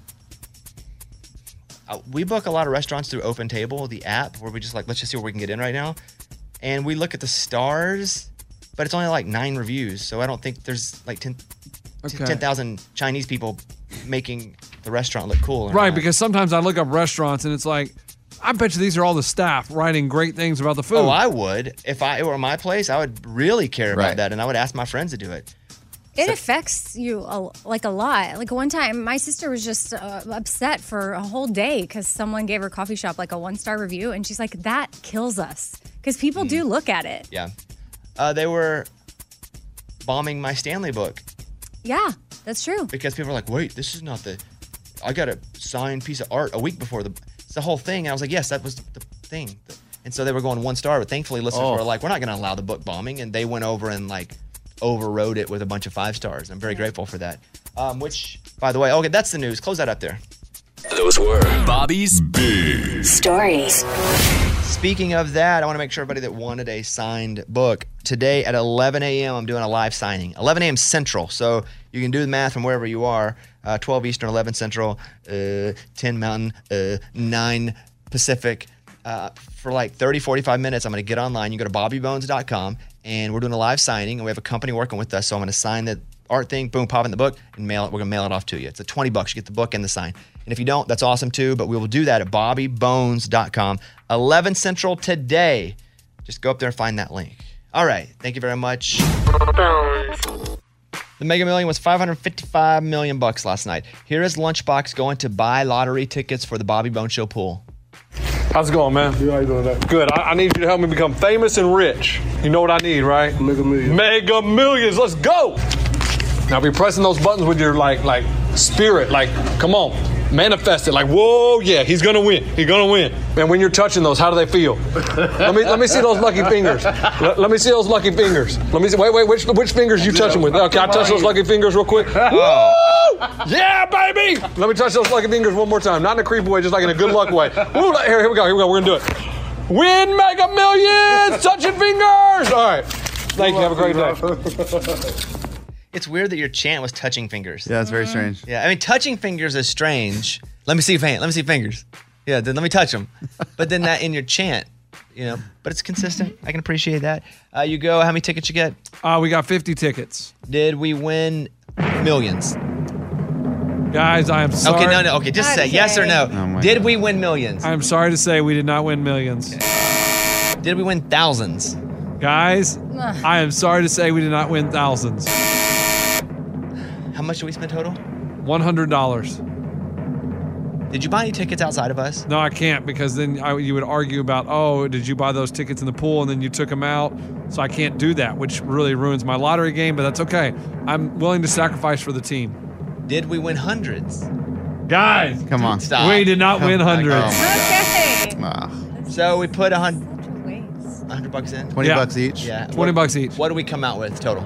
Uh, we book a lot of restaurants through Open Table, the app, where we just like, let's just see where we can get in right now. And we look at the stars, but it's only like nine reviews. So I don't think there's like ten Okay. ten thousand Chinese people making the restaurant look cool. or Right, not. because sometimes I look up restaurants and it's like I bet you these are all the staff writing great things about the food. Oh, I would. If I were my place, I would really care about Right. that, and I would ask my friends to do it. It affects you a, like a lot. Like one time, my sister was just uh, upset for a whole day because someone gave her coffee shop like a one star review, and she's like, "That kills us," because people do look at it. Yeah. Uh, they were bombing my Stanley book Yeah, that's true. because people were like, wait, this is not the. I got a signed piece of art a week before the. It's the whole thing. And I was like, yes, that was the thing. And so they were going one star, but thankfully listeners Oh. were like, we're not going to allow the book bombing. And they went over and like overrode it with a bunch of five stars. I'm very grateful for that. Um, which, by the way, okay, that's the news. Close that up there. Those were Bobby's Big Stories. Speaking of that, I want to make sure everybody that wanted a signed book, today at eleven a.m., I'm doing a live signing. eleven a.m. Central, so you can do the math from wherever you are. Uh, twelve Eastern, eleven Central, uh, ten Mountain, uh, nine Pacific. Uh, for like thirty, forty-five minutes, I'm going to get online. You go to bobby bones dot com, and we're doing a live signing, and we have a company working with us, so I'm going to sign the art thing, boom, pop in the book, and mail it. We're going to mail it off to you. It's a twenty bucks. You get the book and the sign. And if you don't, that's awesome too, but we will do that at bobby bones dot com. eleven Central today. Just go up there and find that link. All right. Thank you very much. The Mega Million was five hundred fifty-five million bucks last night. Here is Lunchbox going to buy lottery tickets for the Bobby Bones Show pool. How's it going, man? Good, how you doing that? Good. I, I need you to help me become famous and rich. You know what I need, right? Mega Millions. Mega Millions. Let's go. Now be pressing those buttons with your like like spirit. Like, come on. Manifest it. Like, whoa, yeah, he's gonna win. He's gonna win. Man, when you're touching those, how do they feel? let me let me see those lucky fingers. Let, let me see those lucky fingers. Let me see. Wait, wait. Which which fingers you touching with? Okay, I touch those lucky fingers real quick. Woo! Yeah, baby. Let me touch those lucky fingers one more time. Not in a creepy way, just like in a good luck way. Woo, here, here we go. Here we go. We're gonna do it. Win Mega Millions. Touching fingers. All right. Thank you. Have a great day. It's weird that your chant was touching fingers. Yeah, it's very strange. Yeah, I mean, touching fingers is strange. Let me see your hand. Let me see fingers. Yeah, then let me touch them. But then that in your chant, you know, but it's consistent. I can appreciate that. Uh, you go, how many tickets you get? Uh, we got fifty tickets. Did we win millions? Guys, I am sorry. Okay, no, no. Okay, just say yes or no. Oh Did we win millions? I'm sorry to say we did not win millions. Did we win thousands? Guys, I am sorry to say we did not win thousands. How much did we spend total? one hundred dollars. Did you buy any tickets outside of us? No, I can't because then I, you would argue about, oh, did you buy those tickets in the pool and then you took them out? So I can't do that, which really ruins my lottery game, but that's okay. I'm willing to sacrifice for the team. Did we win hundreds? Guys, come on. Stop. We did not Come win on. hundreds. Okay. Ah, So we put a hundred, a hundred bucks in. twenty Yeah. bucks each. Yeah. twenty What- bucks each. What do we come out with total?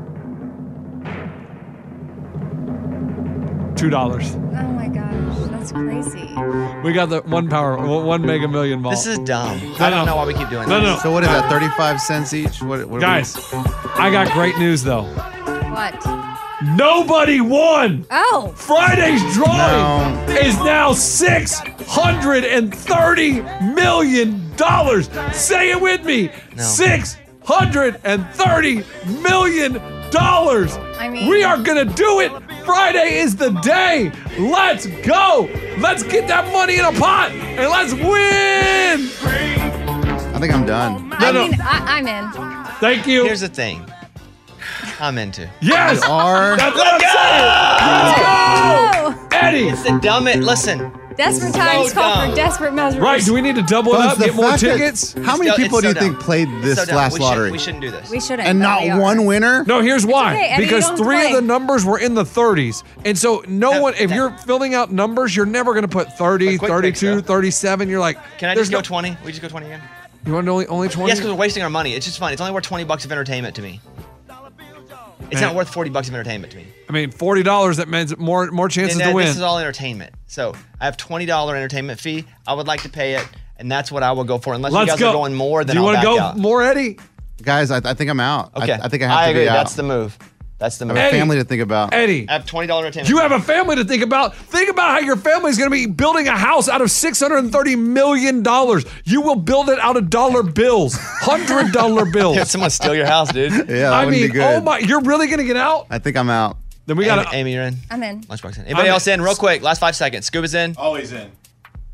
two dollars. Oh my gosh, that's crazy. We got the one power, one mega million ball. This is dumb. No, I don't no. know why we keep doing No, this. no. So what is that? Thirty-five cents each. What? what Guys, I got great news though. What? Nobody won. Oh. Friday's drawing No. is now six hundred thirty million dollars. Say it with me. No. six hundred thirty million dollars. I mean- we are going to do it. Friday is the day. Let's go. Let's get that money in a pot and let's win. I think I'm done. I no. mean, I, I'm in. Thank you. Here's the thing. I'm into. yes. You are. That's what I'm saying. Let's go. Eddie. It's the dumbest. Listen. Desperate times So call dumb. for desperate measures. Right, do we need to double it But up, it's the get more fact that- tickets? How many It's people so do you dumb. think played this So dumb. last we lottery? Should, we shouldn't do this. We shouldn't. and but not we are. one winner? No, here's why. okay, Eddie, you because don't have to three of play. the numbers were in the thirties. And so no No, one, if no. you're filling out numbers, you're never going to put thirty, But quick fix, thirty-two, though. thirty-seven. You're like, Can I there's just go no- twenty? We just go twenty again? You want only, only twenty? Yes, because we're wasting our money. It's just fun. It's only worth twenty bucks of entertainment to me. It's Man. not worth forty bucks of entertainment to me. I mean, forty dollars, that means more more chances And to then win. this is all entertainment. So I have twenty dollars entertainment fee. I would like to pay it, and that's what I will go for. Unless Let's you guys go. are going more, then Do you I'll want back to go out. more, Eddie? Guys, I, I think I'm out. I- Okay. I, think I have I to agree. be out. That's the move. That's the I move. have a Eddie. family to think about. Eddie, I have twenty dollars entertainment you fee. have a family to think about. Think about how your family is going to be building a house out of six hundred thirty million dollars. You will build it out of dollar bills, one hundred dollar bills. Have someone steal your house, dude. Yeah, that I wouldn't mean, be good. oh my, you're really going to get out? I think I'm out. Then we Amy, got to. Amy, you're in. I'm in. Lunchbox in. Anybody I'm else in? Real quick. Last five seconds. Scuba's in. Always in.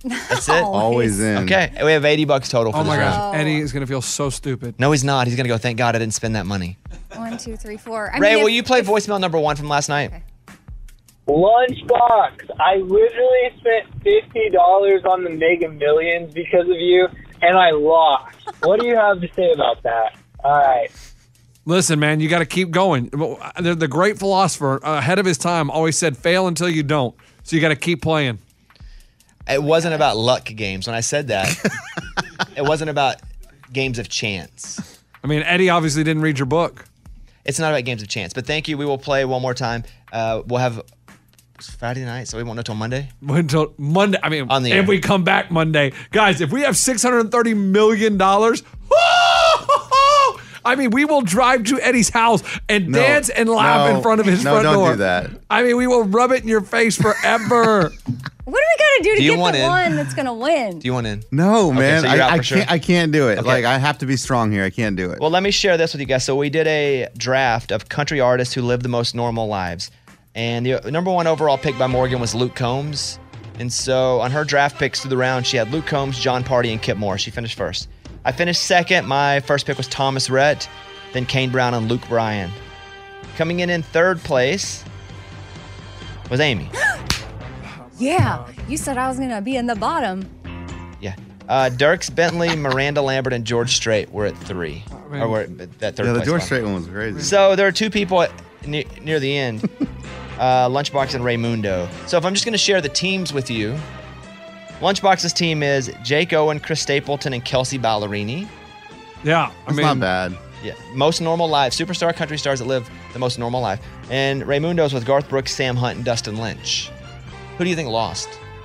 That's it? Always in. Okay, we have eighty bucks total for Oh this my round. gosh, Eddie is going to feel so stupid. No, he's not. He's going to go, thank God I didn't spend that money. One, two, three, four. I Ray, mean, will if- you play voicemail number one from last night? Lunchbox, I literally spent fifty dollars on the Mega Millions because of you, and I lost. What do you have to say about that? All right. Listen, man, you got to keep going. The, the great philosopher ahead of his time always said, fail until you don't. So you got to keep playing. It wasn't about luck games. When I said that, it wasn't about games of chance. I mean, Eddie obviously didn't read your book. It's not about games of chance. But thank you. We will play one more time. Uh, we'll have it's Friday night, so we won't know till Monday. Until Monday. I mean, On the if air. we come back Monday. Guys, if we have six hundred thirty million dollars, I mean, we will drive to Eddie's house and No, dance and laugh no, in front of his no, front don't door. do that. I mean, we will rub it in your face forever. What do we got to do to Do you get want the in? one that's going to win? Do you want in? No, Okay, man. so you're out I, I for sure? can't. I can't do it. Okay. Like I have to be strong here. I can't do it. Well, let me share this with you guys. So we did a draft of country artists who live the most normal lives. And the number one overall pick by Morgan was Luke Combs. And so on her draft picks through the round, she had Luke Combs, John Party, and Kip Moore. She finished first. I finished second. My first pick was Thomas Rhett, then Kane Brown and Luke Bryan. Coming in in third place was Amy. Yeah. You said I was going to be in the bottom. Yeah. Uh, Dirks Bentley, Miranda Lambert, and George Strait were at three. Or were at that third yeah, the place George spot. Strait one was crazy. So there are two people at, near, near the end, uh, Lunchbox and Raymundo. So if I'm just going to share the teams with you, Lunchbox's team is Jake Owen, Chris Stapleton, and Kelsey Ballerini. Yeah, That's not bad. Yeah, most normal life. Superstar country stars that live the most normal life. And Raymundo's with Garth Brooks, Sam Hunt, and Dustin Lynch. Who do you think lost?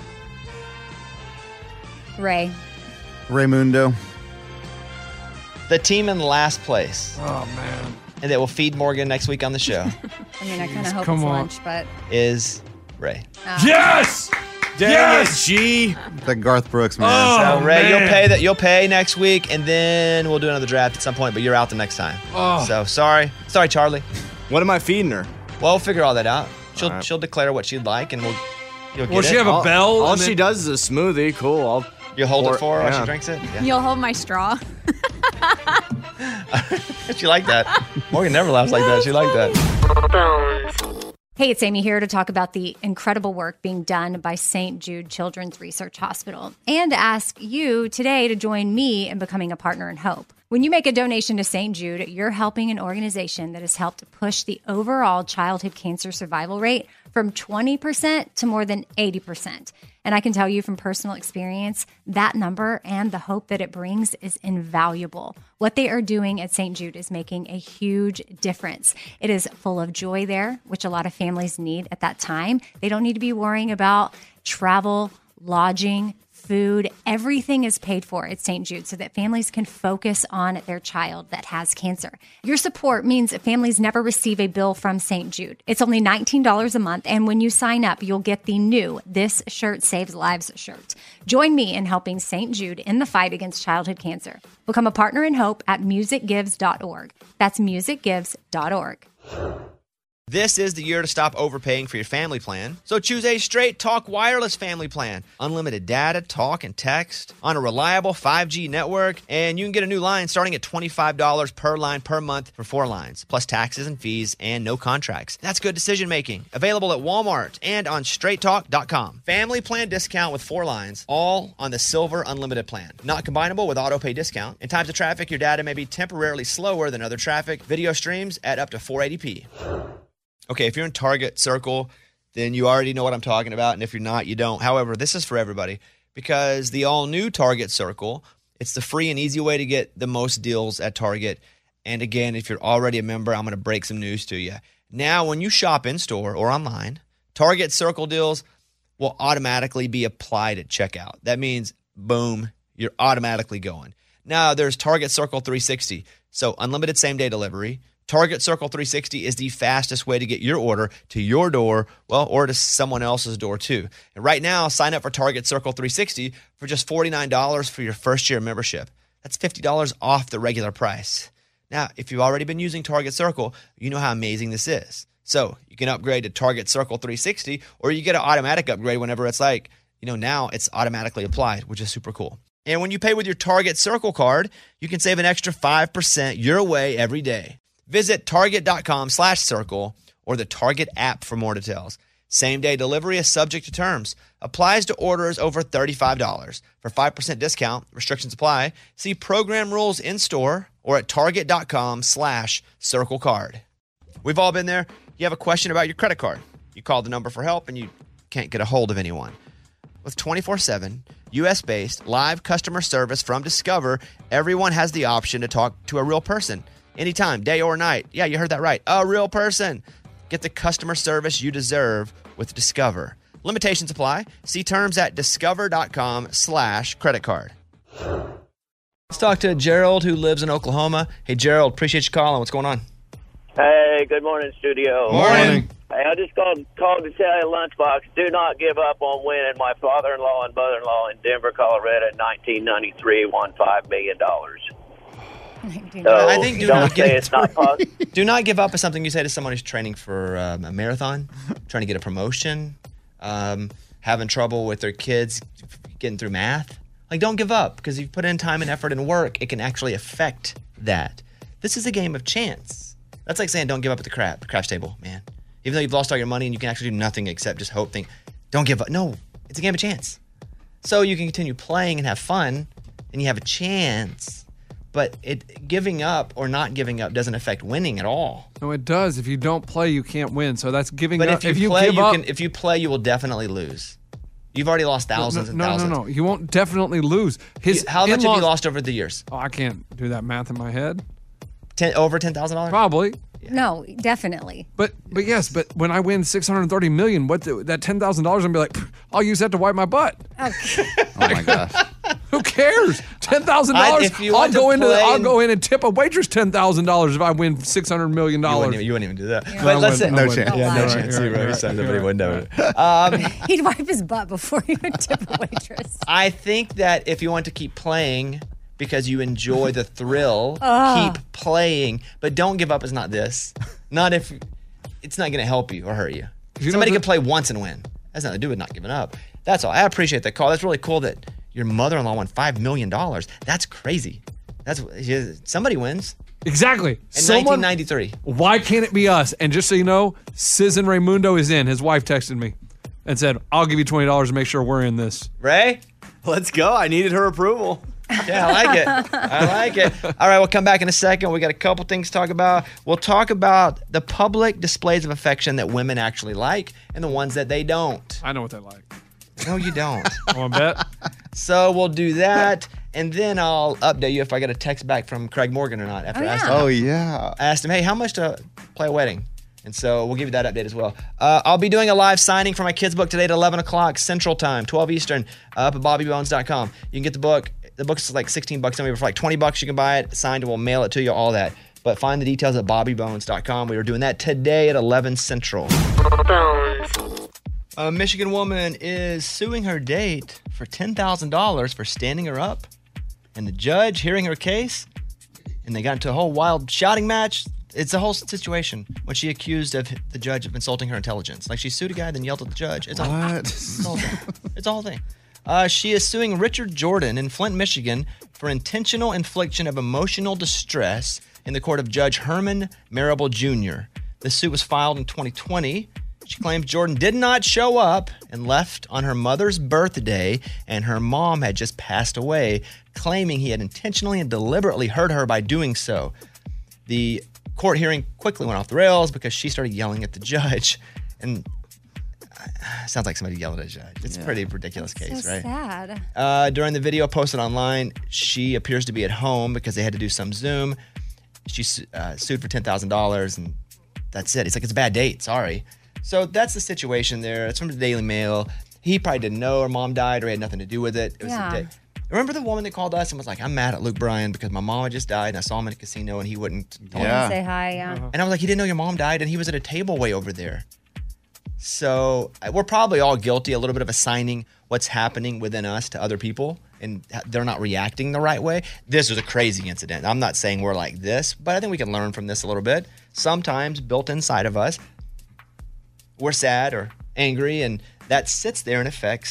Ray. Raymundo. The team in last place. Oh, man. And that will feed Morgan next week on the show I mean, I kind of hope come it's on. lunch, but is Ray. uh, Yes! Dang Yes! it, G. That Garth Brooks man. Oh, So Ray, man. you'll pay that. You'll pay next week, and then we'll do another draft at some point. But you're out the next time. Oh. So sorry, sorry, Charlie. What am I feeding her? Well, we'll figure all that out. She'll All right. she'll declare what she'd like, and we'll you'll get Will she it. have a all, bell? All and she then- does is a smoothie. Cool. I'll You hold Or- it for her while yeah. she drinks it. Yeah. You'll hold my straw. She liked that. Morgan never laughs like that. She liked that. Hey, it's Amy here to talk about the incredible work being done by Saint Jude Children's Research Hospital and to ask you today to join me in becoming a partner in hope. When you make a donation to Saint Jude, you're helping an organization that has helped push the overall childhood cancer survival rate from twenty percent to more than eighty percent. And I can tell you from personal experience, that number and the hope that it brings is invaluable. What they are doing at Saint Jude is making a huge difference. It is full of joy there, which a lot of families need at that time. They don't need to be worrying about travel, lodging, food. Everything is paid for at Saint Jude so that families can focus on their child that has cancer. Your support means that families never receive a bill from Saint Jude. It's only nineteen dollars a month, and when you sign up, you'll get the new This Shirt Saves Lives shirt. Join me in helping Saint Jude in the fight against childhood cancer. Become a partner in hope at music gives dot org. That's music gives dot org. This is the year to stop overpaying for your family plan. So choose a Straight Talk wireless family plan. Unlimited data, talk, and text on a reliable five G network. And you can get a new line starting at twenty-five dollars per line per month for four lines, plus taxes and fees and no contracts. That's good decision making. Available at Walmart and on straight talk dot com. Family plan discount with four lines, all on the Silver Unlimited plan. Not combinable with auto pay discount. In times of traffic, your data may be temporarily slower than other traffic. Video streams at up to four eighty p. Okay, if you're in Target Circle, then you already know what I'm talking about. And if you're not, you don't. However, this is for everybody because the all-new Target Circle, it's the free and easy way to get the most deals at Target. And again, if you're already a member, I'm going to break some news to you. Now, when you shop in-store or online, Target Circle deals will automatically be applied at checkout. That means, boom, you're automatically going. Now, there's Target Circle three sixty, so unlimited same-day delivery. Target Circle three sixty is the fastest way to get your order to your door, well, or to someone else's door too. And right now, sign up for Target Circle three sixty for just forty-nine dollars for your first year membership. That's fifty dollars off the regular price. Now, if you've already been using Target Circle, you know how amazing this is. So you can upgrade to Target Circle three sixty, or you get an automatic upgrade whenever it's like you know, now it's automatically applied, which is super cool. And when you pay with your Target Circle card, you can save an extra five percent your way every day. Visit target.com slash circle or the Target app for more details. Same-day delivery is subject to terms. Applies to orders over thirty-five dollars. For five percent discount, restrictions apply. See program rules in-store or at target.com slash circle card. We've all been there. You have a question about your credit card. You call the number for help and you can't get a hold of anyone. With twenty-four seven, U S-based live customer service from Discover, everyone has the option to talk to a real person. Anytime, day or night. Yeah, you heard that right. A real person. Get the customer service you deserve with Discover. Limitations apply. See terms at discover.com slash credit card. Let's talk to Gerald, who lives in Oklahoma. Hey, Gerald, appreciate you calling. What's going on? Hey, good morning, studio. Morning. Hey, I just called called to tell you, Lunchbox, do not give up on winning. My father-in-law and mother-in-law in Denver, Colorado in nineteen ninety-three won five million dollars. So I think do don't not, say give, it's not possible. do not give up is something you say to someone who's training for um, a marathon, trying to get a promotion, um, having trouble with their kids getting through math. Like, don't give up, because if you put in time and effort and work, it can actually affect that. This is a game of chance. That's like saying don't give up at the crap, the craps table, man. Even though you've lost all your money and you can actually do nothing except just hope, think, don't give up. No, it's a game of chance. So you can continue playing and have fun, and you have a chance. But it giving up or not giving up doesn't affect winning at all. No, it does. If you don't play, you can't win. So that's giving But up. if you, play, give you up, can. If you play, you will definitely lose. You've already lost thousands no, and no, thousands. No, no, no. You won't definitely lose. His How much have in-laws- you lost over the years? Oh, I can't do that math in my head. Ten, over ten thousand dollars? Probably. No, definitely. But but yes, but when I win six hundred thirty million, what the, that ten thousand dollars, I'm gonna be like, I'll use that to wipe my butt. Okay. Oh my gosh. Who cares? Ten thousand I- dollars. if you I'll want to go into. play I'll and- go in and tip a waitress ten thousand dollars if I win six hundred million You dollars. wouldn't, even, you wouldn't even do that. Yeah. But I let's say wouldn't. I no wouldn't. chance. Yeah, no You're right, chance. you're You're right, right. you're Somebody right, would you're know right. it. Um, He'd wipe his butt before he would tip a waitress. I think that if you want to keep playing because you enjoy the thrill, Ugh. keep playing. But don't give up is not this. Not if it's not going to help you or hurt you. You know Somebody the- can play once and win. That's nothing to do with not giving up. That's all. I appreciate that call. That's really cool that your mother-in-law won five million dollars. That's crazy. That's somebody wins. Exactly. In Someone- nineteen ninety-three. Why can't it be us? And just so you know, Citizen Raymundo is in. His wife texted me and said, I'll give you twenty dollars to make sure we're in this. Ray? Let's go. I needed her approval. Yeah, I like it. I like it. All right, we'll come back in a second. We got a couple things to talk about. We'll talk about the public displays of affection that women actually like and the ones that they don't. I know what they like. No, you don't. Want to bet? So we'll do that, and then I'll update you if I get a text back from Craig Morgan or not. After Oh, I asked yeah. him. Oh yeah. I asked him, hey, how much to play a wedding? And so we'll give you that update as well. Uh, I'll be doing a live signing for my kids' book today at eleven o'clock Central Time, twelve Eastern, uh, up at bobby bones dot com. You can get the book. The book's like sixteen bucks. Maybe for like twenty bucks you can buy it, signed, and we'll mail it to you, all that. But find the details at bobby bones dot com. We are doing that today at eleven Central. A Michigan woman is suing her date for ten thousand dollars for standing her up. And the judge hearing her case, and they got into a whole wild shouting match. It's a whole situation when she accused of the judge of insulting her intelligence. Like she sued a guy, then yelled at the judge. It's all, What? it's the whole thing. It's the whole thing. Uh, she is suing Richard Jordan in Flint, Michigan for intentional infliction of emotional distress in the court of Judge Herman Marable Junior The suit was filed in twenty twenty. She claims Jordan did not show up and left on her mother's birthday, and her mom had just passed away, claiming he had intentionally and deliberately hurt her by doing so. The court hearing quickly went off the rails because she started yelling at the judge, and uh, sounds like somebody yelled at a judge. It's a pretty ridiculous case, so right? sad. Uh, during the video posted online, she appears to be at home because they had to do some Zoom. She su- uh, sued for ten thousand dollars, and that's it. It's like, it's a bad date. Sorry. So that's the situation there. It's from the Daily Mail. He probably didn't know her mom died or he had nothing to do with it. It was Yeah. a day. Remember the woman that called us and was like, I'm mad at Luke Bryan because my mom had just died and I saw him in a casino and he wouldn't tell me. Say hi, yeah. And I was like, he didn't know your mom died and he was at a table way over there. So uh, we're probably all guilty a little bit of assigning what's happening within us to other people, and they're not reacting the right way. This was a crazy incident. I'm not saying we're like this, but I think we can learn from this a little bit. Sometimes built inside of us, we're sad or angry, and that sits there and affects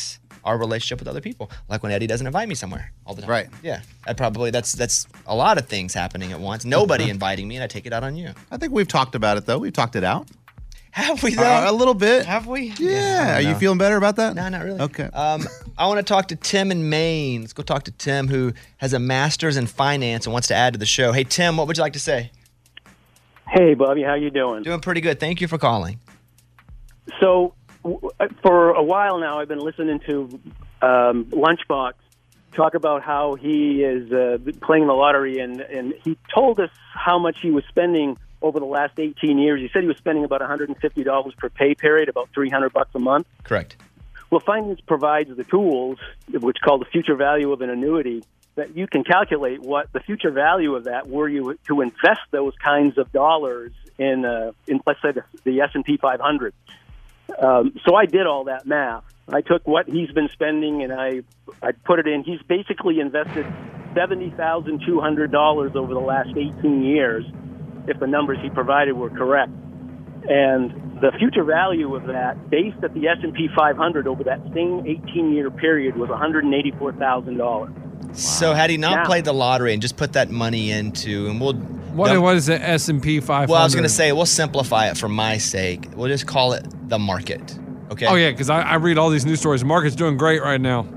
our relationship with other people. Like when Eddie doesn't invite me somewhere all the time. Right. Yeah. I probably that's that's a lot of things happening at once. Nobody inviting me, and I take it out on you. I think we've talked about it though. We've talked it out. Have we though? Uh, a little bit. Have we? Yeah. I Are don't you know. feeling better about that? No, not really. Okay. Um, I want to talk to Tim in Maine. Let's go talk to Tim, who has a master's in finance and wants to add to the show. Hey, Tim, what would you like to say? Hey, Bobby, how you doing? Doing pretty good. Thank you for calling. So, w- for a while now, I've been listening to um, Lunchbox talk about how he is uh, playing the lottery, and, and he told us how much he was spending over the last eighteen years. He said he was spending about one hundred fifty dollars per pay period, about three hundred bucks a month. Correct. Well, finance provides the tools, which called the future value of an annuity, that you can calculate what the future value of that were you to invest those kinds of dollars in, uh, in let's say, the, the S and P five hundred. Um, so I did all that math. I took what he's been spending and I I put it in. He's basically invested seventy thousand two hundred dollars over the last eighteen years, if the numbers he provided were correct. And the future value of that, based at the S and P five hundred over that same eighteen-year period, was one hundred eighty-four thousand dollars. So had he not Now- played the lottery and just put that money into, and we'll... What, the- what is the S and P five hundred? Well, I was going to say, we'll simplify it for my sake. We'll just call it the market. Okay? Oh, yeah, because I, I read all these news stories. The market's doing great right now.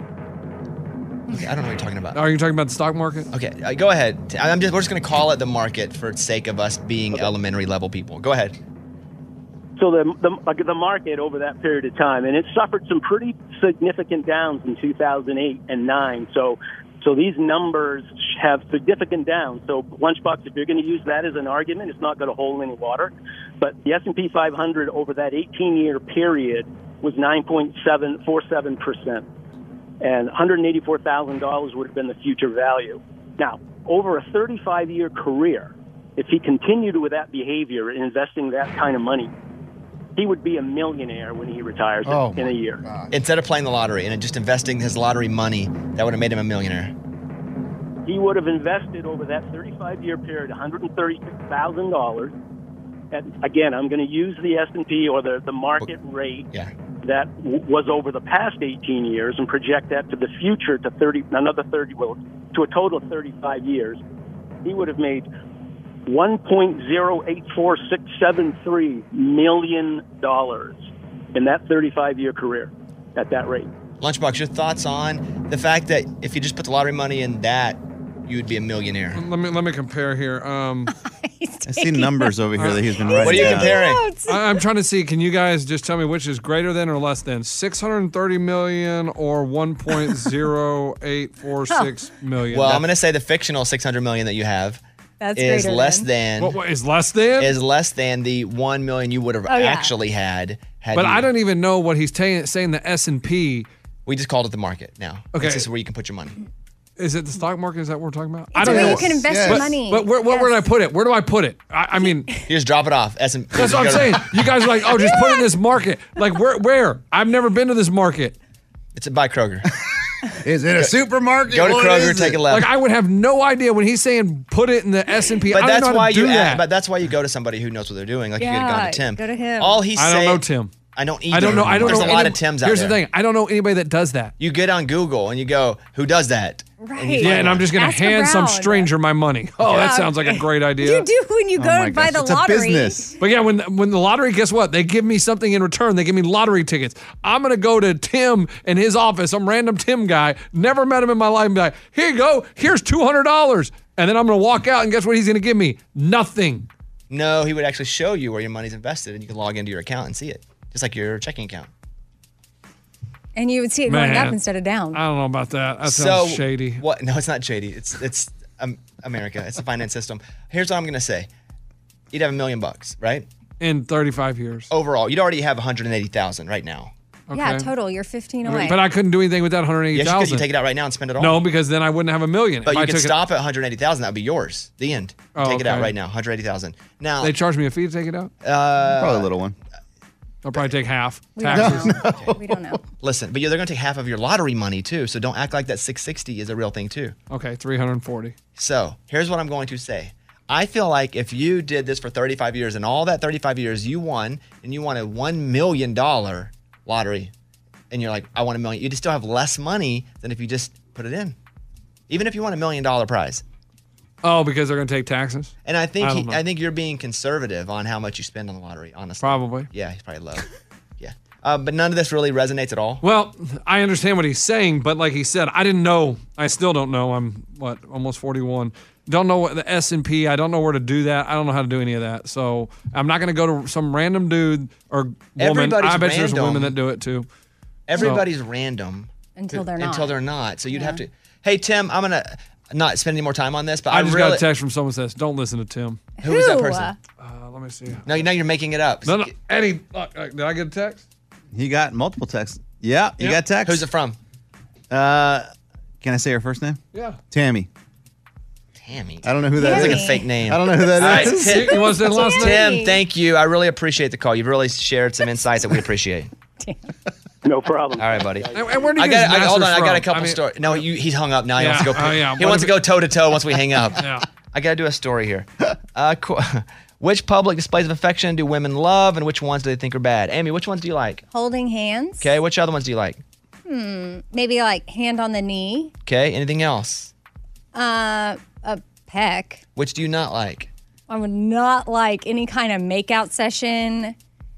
Okay, I don't know what you're talking about. Are you talking about the stock market? Okay, uh, go ahead. I'm just, we're just going to call it the market for the sake of us being elementary level people. Go ahead. So the, the like the market over that period of time, and it suffered some pretty significant downs in two thousand eight and nine. So, so these numbers have significant downs. So Lunchbox, if you're going to use that as an argument, it's not going to hold any water. But the S and P five hundred over that eighteen-year period was nine point seven four seven percent, and one hundred eighty-four thousand dollars would have been the future value. Now, over a thirty-five-year career, if he continued with that behavior and investing that kind of money, he would be a millionaire when he retires Oh, in a year. Instead of playing the lottery and just investing his lottery money, that would have made him a millionaire. He would have invested over that thirty-five-year period one hundred thirty-six thousand dollars. And again, I'm going to use the S and P or the, the market rate yeah. that w- was over the past eighteen years and project that to the future to thirty, another thirty, well, to a total of thirty-five years. He would have made one point zero eight four six seven three million dollars in that thirty-five-year career at that rate. Lunchbox, your thoughts on the fact that if you just put the lottery money in that, you'd be a millionaire? Let me let me compare here. Um, I see numbers over here that he's been writing. What are you down. comparing? I, I'm trying to see. Can you guys just tell me which is greater than or less than six hundred thirty million or one point zero eight four six million? Well, I'm going to say the fictional six hundred million that you have That's is greater less than. than. What, what, is less than? Is less than the one million you would have Oh, yeah. actually had. had But you, I don't even know what he's ta- saying. The S and P. We just called it the market now. Okay. This is where you can put your money. Is it the stock market? Is that what we're talking about? It's where you can invest your But- money. But where, where, where do I put it? Where do I put it? I, I mean, You just drop it off. S and P. that's what I'm saying. You guys are like, oh, just put it in this market. Like, where? Where? I've never been to this market. It's by Kroger. Is it a supermarket? Go to What Kroger, is take it? a left. Like, I would have no idea when he's saying put it in the S and P. But I don't that's know how why to do you. that. Ask, but that's why you go to somebody who knows what they're doing. Like you could have gone Yeah, to Tim. go to him. All he's I saying. don't know Tim. I don't either. I don't know. I don't There's know. a lot any- of Tims out Here's there. the thing. I don't know anybody that does that. You get on Google and you go, "Who does that?" Right. Yeah, and I'm just going to Ask hand some around. stranger my money. Oh, that Yeah. sounds like a great idea. You do when you Oh go my to buy gosh, the it's a lottery. business. But yeah, when when the lottery, guess what? They give me something in return. They give me lottery tickets. I'm gonna go to Tim in his office, some random Tim guy, never met him in my life, and be like, "Here you go. Here's two hundred dollars." And then I'm gonna walk out, and guess what? He's gonna give me nothing. No, he would actually show you where your money's invested, and you can log into your account and see it, just like your checking account. And you would see it going Man. up instead of down. I don't know about that. That So sounds shady. What? No, it's not shady. It's it's um, America. It's a finance system. Here's what I'm gonna say. You'd have a million bucks, right? In thirty-five years. Overall, you'd already have one hundred eighty thousand right now. Yeah, Okay. total. You're fifteen away. But I couldn't do anything with that one hundred eighty Yes, you could. You thousand. take it out right now and spend it all. No, because then I wouldn't have a million. But If you I could took it- stop at one hundred eighty thousand. That would be yours. The end. Oh, take it out okay. right now. one hundred eighty thousand. Now They charge me a fee to take it out. uh, Probably a little one. I'll probably take half We don't taxes. know. We don't know. listen, but yeah, they're going to take half of your lottery money too. So don't act like that six sixty is a real thing too. Okay, three hundred forty. So here's what I'm going to say. I feel like if you did this for thirty-five years and all that thirty-five years you won and you won a one million dollars lottery and you're like, I want a million, you'd still have less money than if you just put it in. Even if you want a million dollar prize. Oh, because they're going to take taxes? And I think I he, don't know. I think you're being conservative on how much you spend on the lottery, honestly. Probably. Yeah, he's probably low. yeah. Uh, but none of this really resonates at all. Well, I understand what he's saying, but like he said, I didn't know. I still don't know. I'm, what, almost forty-one. Don't know what the S and P. I don't know where to do that. I don't know how to do any of that. So I'm not going to go to some random dude or woman. Everybody's I bet you there's random. women that do it too. Everybody's So- random. Until they're not. Until they're not. So you'd Yeah. have to, hey, Tim, I'm going to not spend any more time on this, but I, I just really, got a text from someone that says, don't listen to Tim. Who is that person? Uh, let me see. No, you know you're making it up. No, no, Eddie, look, uh, did I get a text? He got multiple texts. Yeah, you Yeah. got text. Who's it from? Uh, can I say her first name? Yeah. Tammy. Tammy. I don't know who that That's is. like a fake name. I don't know who that All right, is. Tim, You want to say the last name? Tim, thank you. I really appreciate the call. You've really shared some insights that we appreciate. No problem. All right, buddy. And, and where do you I get got. his I, hold on. masters I got a from? couple I mean- stories. No, you, he's hung up now. He Yeah, wants to go. oh, yeah. He What wants to if go toe to toe once we hang up. Yeah. I got to do a story here. Uh, qu- which public displays of affection do women love, and which ones do they think are bad? Amy, which ones do you like? Holding hands. Okay. Which other ones do you like? Hmm. Maybe like hand on the knee. Okay. Anything else? Uh, a peck. Which do you not like? I would not like any kind of makeout session,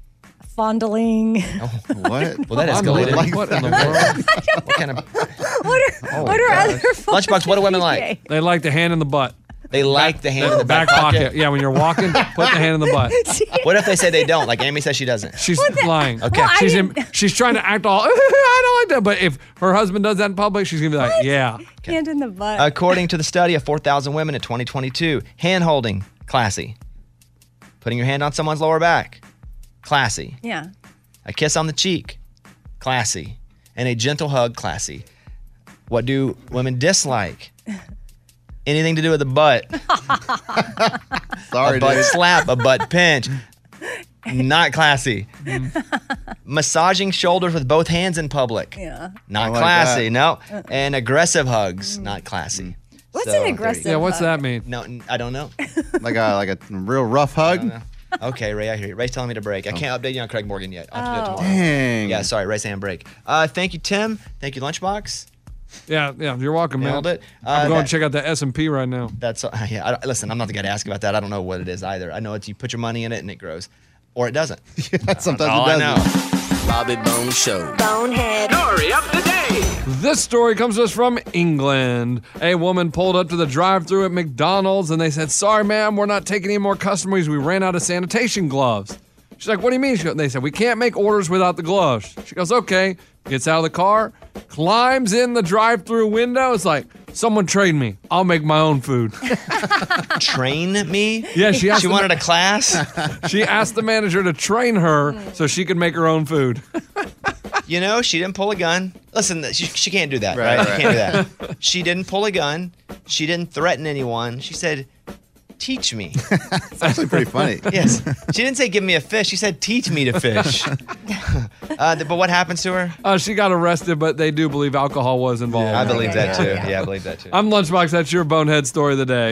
fondling. What? Well, that Fondling? escalated. What in the world? What kind of? What are, Oh, what are God. other Lunchbox, what do women like? They like the hand in the butt. They like the hand in the back, back, pocket. Yeah, when you're walking, put the hand in the butt. What if they say they don't? Like Amy says she doesn't. She's lying. Okay. Well, I she's in, she's trying to act all. I don't like that. But if her husband does that in public, she's gonna be like, yeah. Hand in the butt. According to the study of four thousand women in twenty twenty-two, hand holding, classy. Putting your hand on someone's lower back, classy. Yeah. A kiss on the cheek, classy. And a gentle hug, classy. What do women dislike? Anything to do with the butt. Sorry, a butt dude. slap, a butt pinch. Not classy. Massaging shoulders with both hands in public. Yeah. Not I like classy, that. no. And aggressive hugs, not classy. What's So, an there you aggressive go. Yeah, what's hug? that mean? No, n- I don't know. Like a like a real rough hug. Okay, Ray, I hear you. Ray's telling me to break. I can't update you on Craig Morgan yet. I'll have to do it Oh. tomorrow. Dang. Yeah, sorry, Ray's hand break. Uh, thank you, Tim. Thank you, Lunchbox. Yeah, yeah. You're welcome, man. Nailed it. Uh, I'm going that- to check out the S and P right now. That's uh, yeah. I, listen, I'm not the guy to ask about that. I don't know what it is either. I know it's you put your money in it and it grows, or it doesn't. Yeah, sometimes All it I does. know. Bobby Bones Show. Bonehead. Story of the day. This story comes to us from England. A woman pulled up to the drive-thru at McDonald's and they said, "Sorry, ma'am, we're not taking any more customers. We ran out of sanitation gloves." She's like, "What do you mean?" She goes, they said, "We can't make orders without the gloves." She goes, "Okay." Gets out of the car, climbs in the drive-thru window. It's like, "Someone trade me. I'll make my own food." Train me? Yeah, she asked She the- wanted a class. She asked the manager to train her so she could make her own food. You know, she didn't pull a gun. Listen, she, she can't do that, Right, right? right. She can't do that. She didn't pull a gun. She didn't threaten anyone. She said, "Teach me." It's actually pretty funny. Yes. She didn't say, "Give me a fish." She said, "Teach me to fish." uh, th- but what happens to her? Uh, she got arrested, but they do believe alcohol was involved. I believe Okay, that yeah, too. yeah. Yeah, I believe that too. I'm Lunchbox. That's your bonehead story of the day.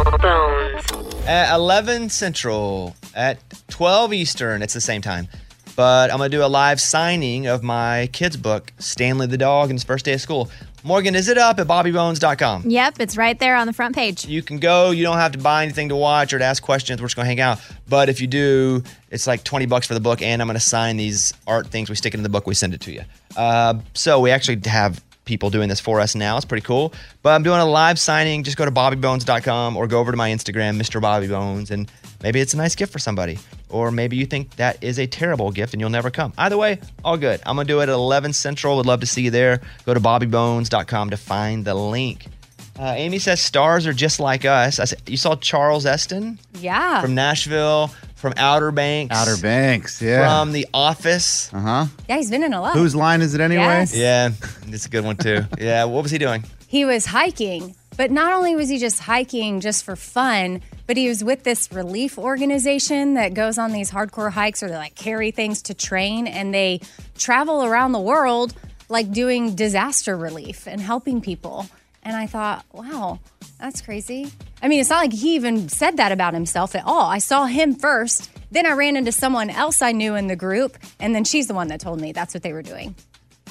At eleven Central, at twelve Eastern, it's the same time. But I'm going to do a live signing of my kid's book, Stanley the Dog and His First Day of School. Morgan, is it up at bobby bones dot com? Yep, it's right there on the front page. You can go. You don't have to buy anything to watch or to ask questions. We're just going to hang out. But if you do, it's like twenty bucks for the book, and I'm going to sign these art things. We stick it in the book. We send it to you. Uh, so we actually have people doing this for us now. It's pretty cool. But I'm doing a live signing. Just go to bobby bones dot com or go over to my Instagram, Mister Bobby Bones, and maybe it's a nice gift for somebody. Or maybe you think that is a terrible gift and you'll never come. Either way, all good. I'm going to do it at eleven Central. Would love to see you there. Go to bobby bones dot com to find the link. Uh, Amy says stars are just like us. I said, you saw Charles Esten Yeah. from Nashville, from Outer Banks. Outer Banks, yeah. From The Office. Uh huh. Yeah, he's been in a lot. Whose line is it anyway? Yes. Yeah, it's a good one too. Yeah, what was he doing? He was hiking, but not only was he just hiking just for fun, but he was with this relief organization that goes on these hardcore hikes or they like carry things to train, and they travel around the world like doing disaster relief and helping people. And I thought, wow, that's crazy. I mean, it's not like he even said that about himself at all. I saw him first, then I ran into someone else I knew in the group, and then she's the one that told me that's what they were doing.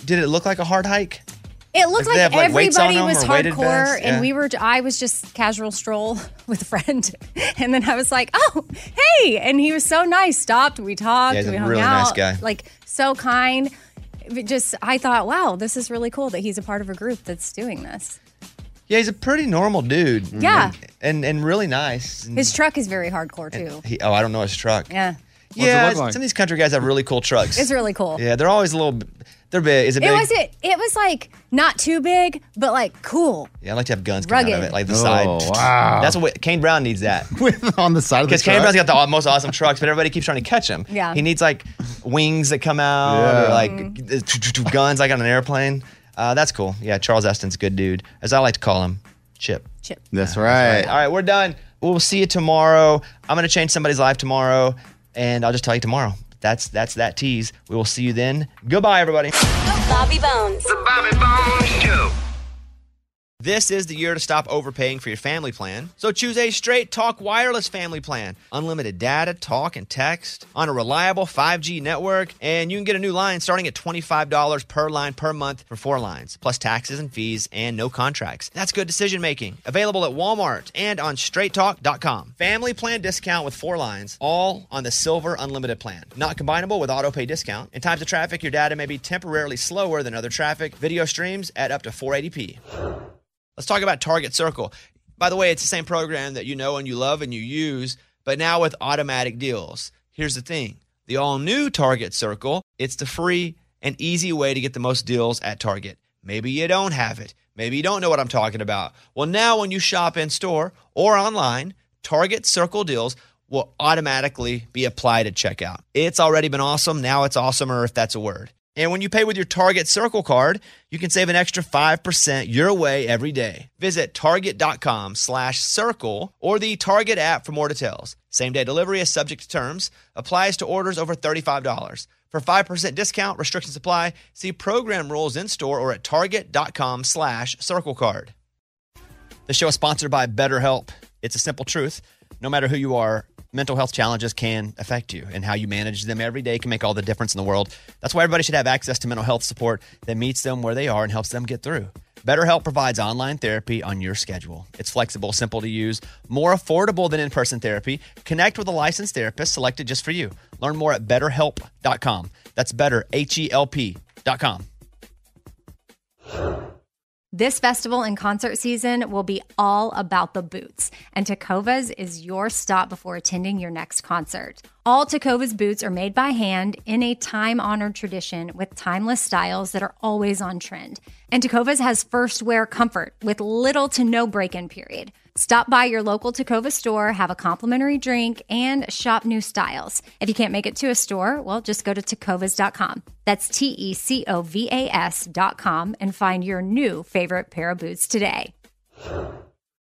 did it look like a hard hike? It looked Like, they like, have, like, weights on everybody them was or weighted hardcore, vests? and Yeah. we were. I was just casual stroll with a friend, and then I was like, "Oh, hey!" And he was so nice. Stopped. We talked. Yeah, he's a we hung really out. nice guy. Like so kind. It just, I thought, wow, this is really cool that he's a part of a group that's doing this. Yeah, he's a pretty normal dude. Yeah. And and, and really nice. And His truck is very hardcore too. he, oh, I don't know his truck. Yeah, yeah, look like? some of these country guys have really cool trucks. it's really cool. Yeah, they're always a little. They're big. Is it It big? was it. It was like not too big, but like cool. Yeah, I like to have guns coming out of Rugged. it, like the Oh, side. wow. That's what Kane Brown needs that. With on the side of the Because Kane truck. Brown's got the aw- most awesome trucks, but everybody keeps trying to catch him. Yeah. He needs like wings that come out Yeah. or like Mm-hmm. guns like on an airplane. Uh, that's cool. Yeah, Charles Eston's a good dude, as I like to call him, Chip. Chip. That's right. All right, we're done. We'll see you tomorrow. I'm going to change somebody's life tomorrow, and I'll just tell you tomorrow. That's that's that tease. We will see you then. Goodbye, everybody. Bobby Bones. The Bobby Bones Show. This is the year to stop overpaying for your family plan. So choose a Straight Talk Wireless family plan. Unlimited data, talk, and text on a reliable five G network. And you can get a new line starting at twenty-five dollars per line per month for four lines, plus taxes and fees and no contracts. That's good decision making. Available at Walmart and on straight talk dot com. Family plan discount with four lines, all on the Silver Unlimited plan. Not combinable with auto pay discount. In times of traffic, your data may be temporarily slower than other traffic. Video streams at up to four eighty p. Let's talk about Target Circle. By the way, it's the same program that you know and you love and you use, but now with automatic deals. Here's the thing. The all-new Target Circle, it's the free and easy way to get the most deals at Target. Maybe you don't have it. Maybe you don't know what I'm talking about. Well, now when you shop in-store or online, Target Circle deals will automatically be applied at checkout. It's already been awesome. Now it's awesomer, if that's a word. And when you pay with your Target Circle card, you can save an extra five percent your way every day. Visit target.com slash circle or the Target app for more details. Same-day delivery is subject to terms. Applies to orders over thirty-five dollars. For five percent discount, restrictions apply. See program rules in-store or at target.com slash circle card. The show is sponsored by BetterHelp. It's a simple truth. No matter who you are, mental health challenges can affect you, and how you manage them every day can make all the difference in the world. That's why everybody should have access to mental health support that meets them where they are and helps them get through. BetterHelp provides online therapy on your schedule. It's flexible, simple to use, more affordable than in-person therapy. Connect with a licensed therapist selected just for you. Learn more at better help dot com. That's better, H E L P dot com. This festival and concert season will be all about the boots, and Tecovas is your stop before attending your next concert. All Tecovas boots are made by hand in a time-honored tradition with timeless styles that are always on trend. And Tecovas has first wear comfort with little to no break-in period. Stop by your local Tecova store, have a complimentary drink, and shop new styles. If you can't make it to a store, well, just go to tecovas dot com. That's T E C O V A S dot com and find your new favorite pair of boots today.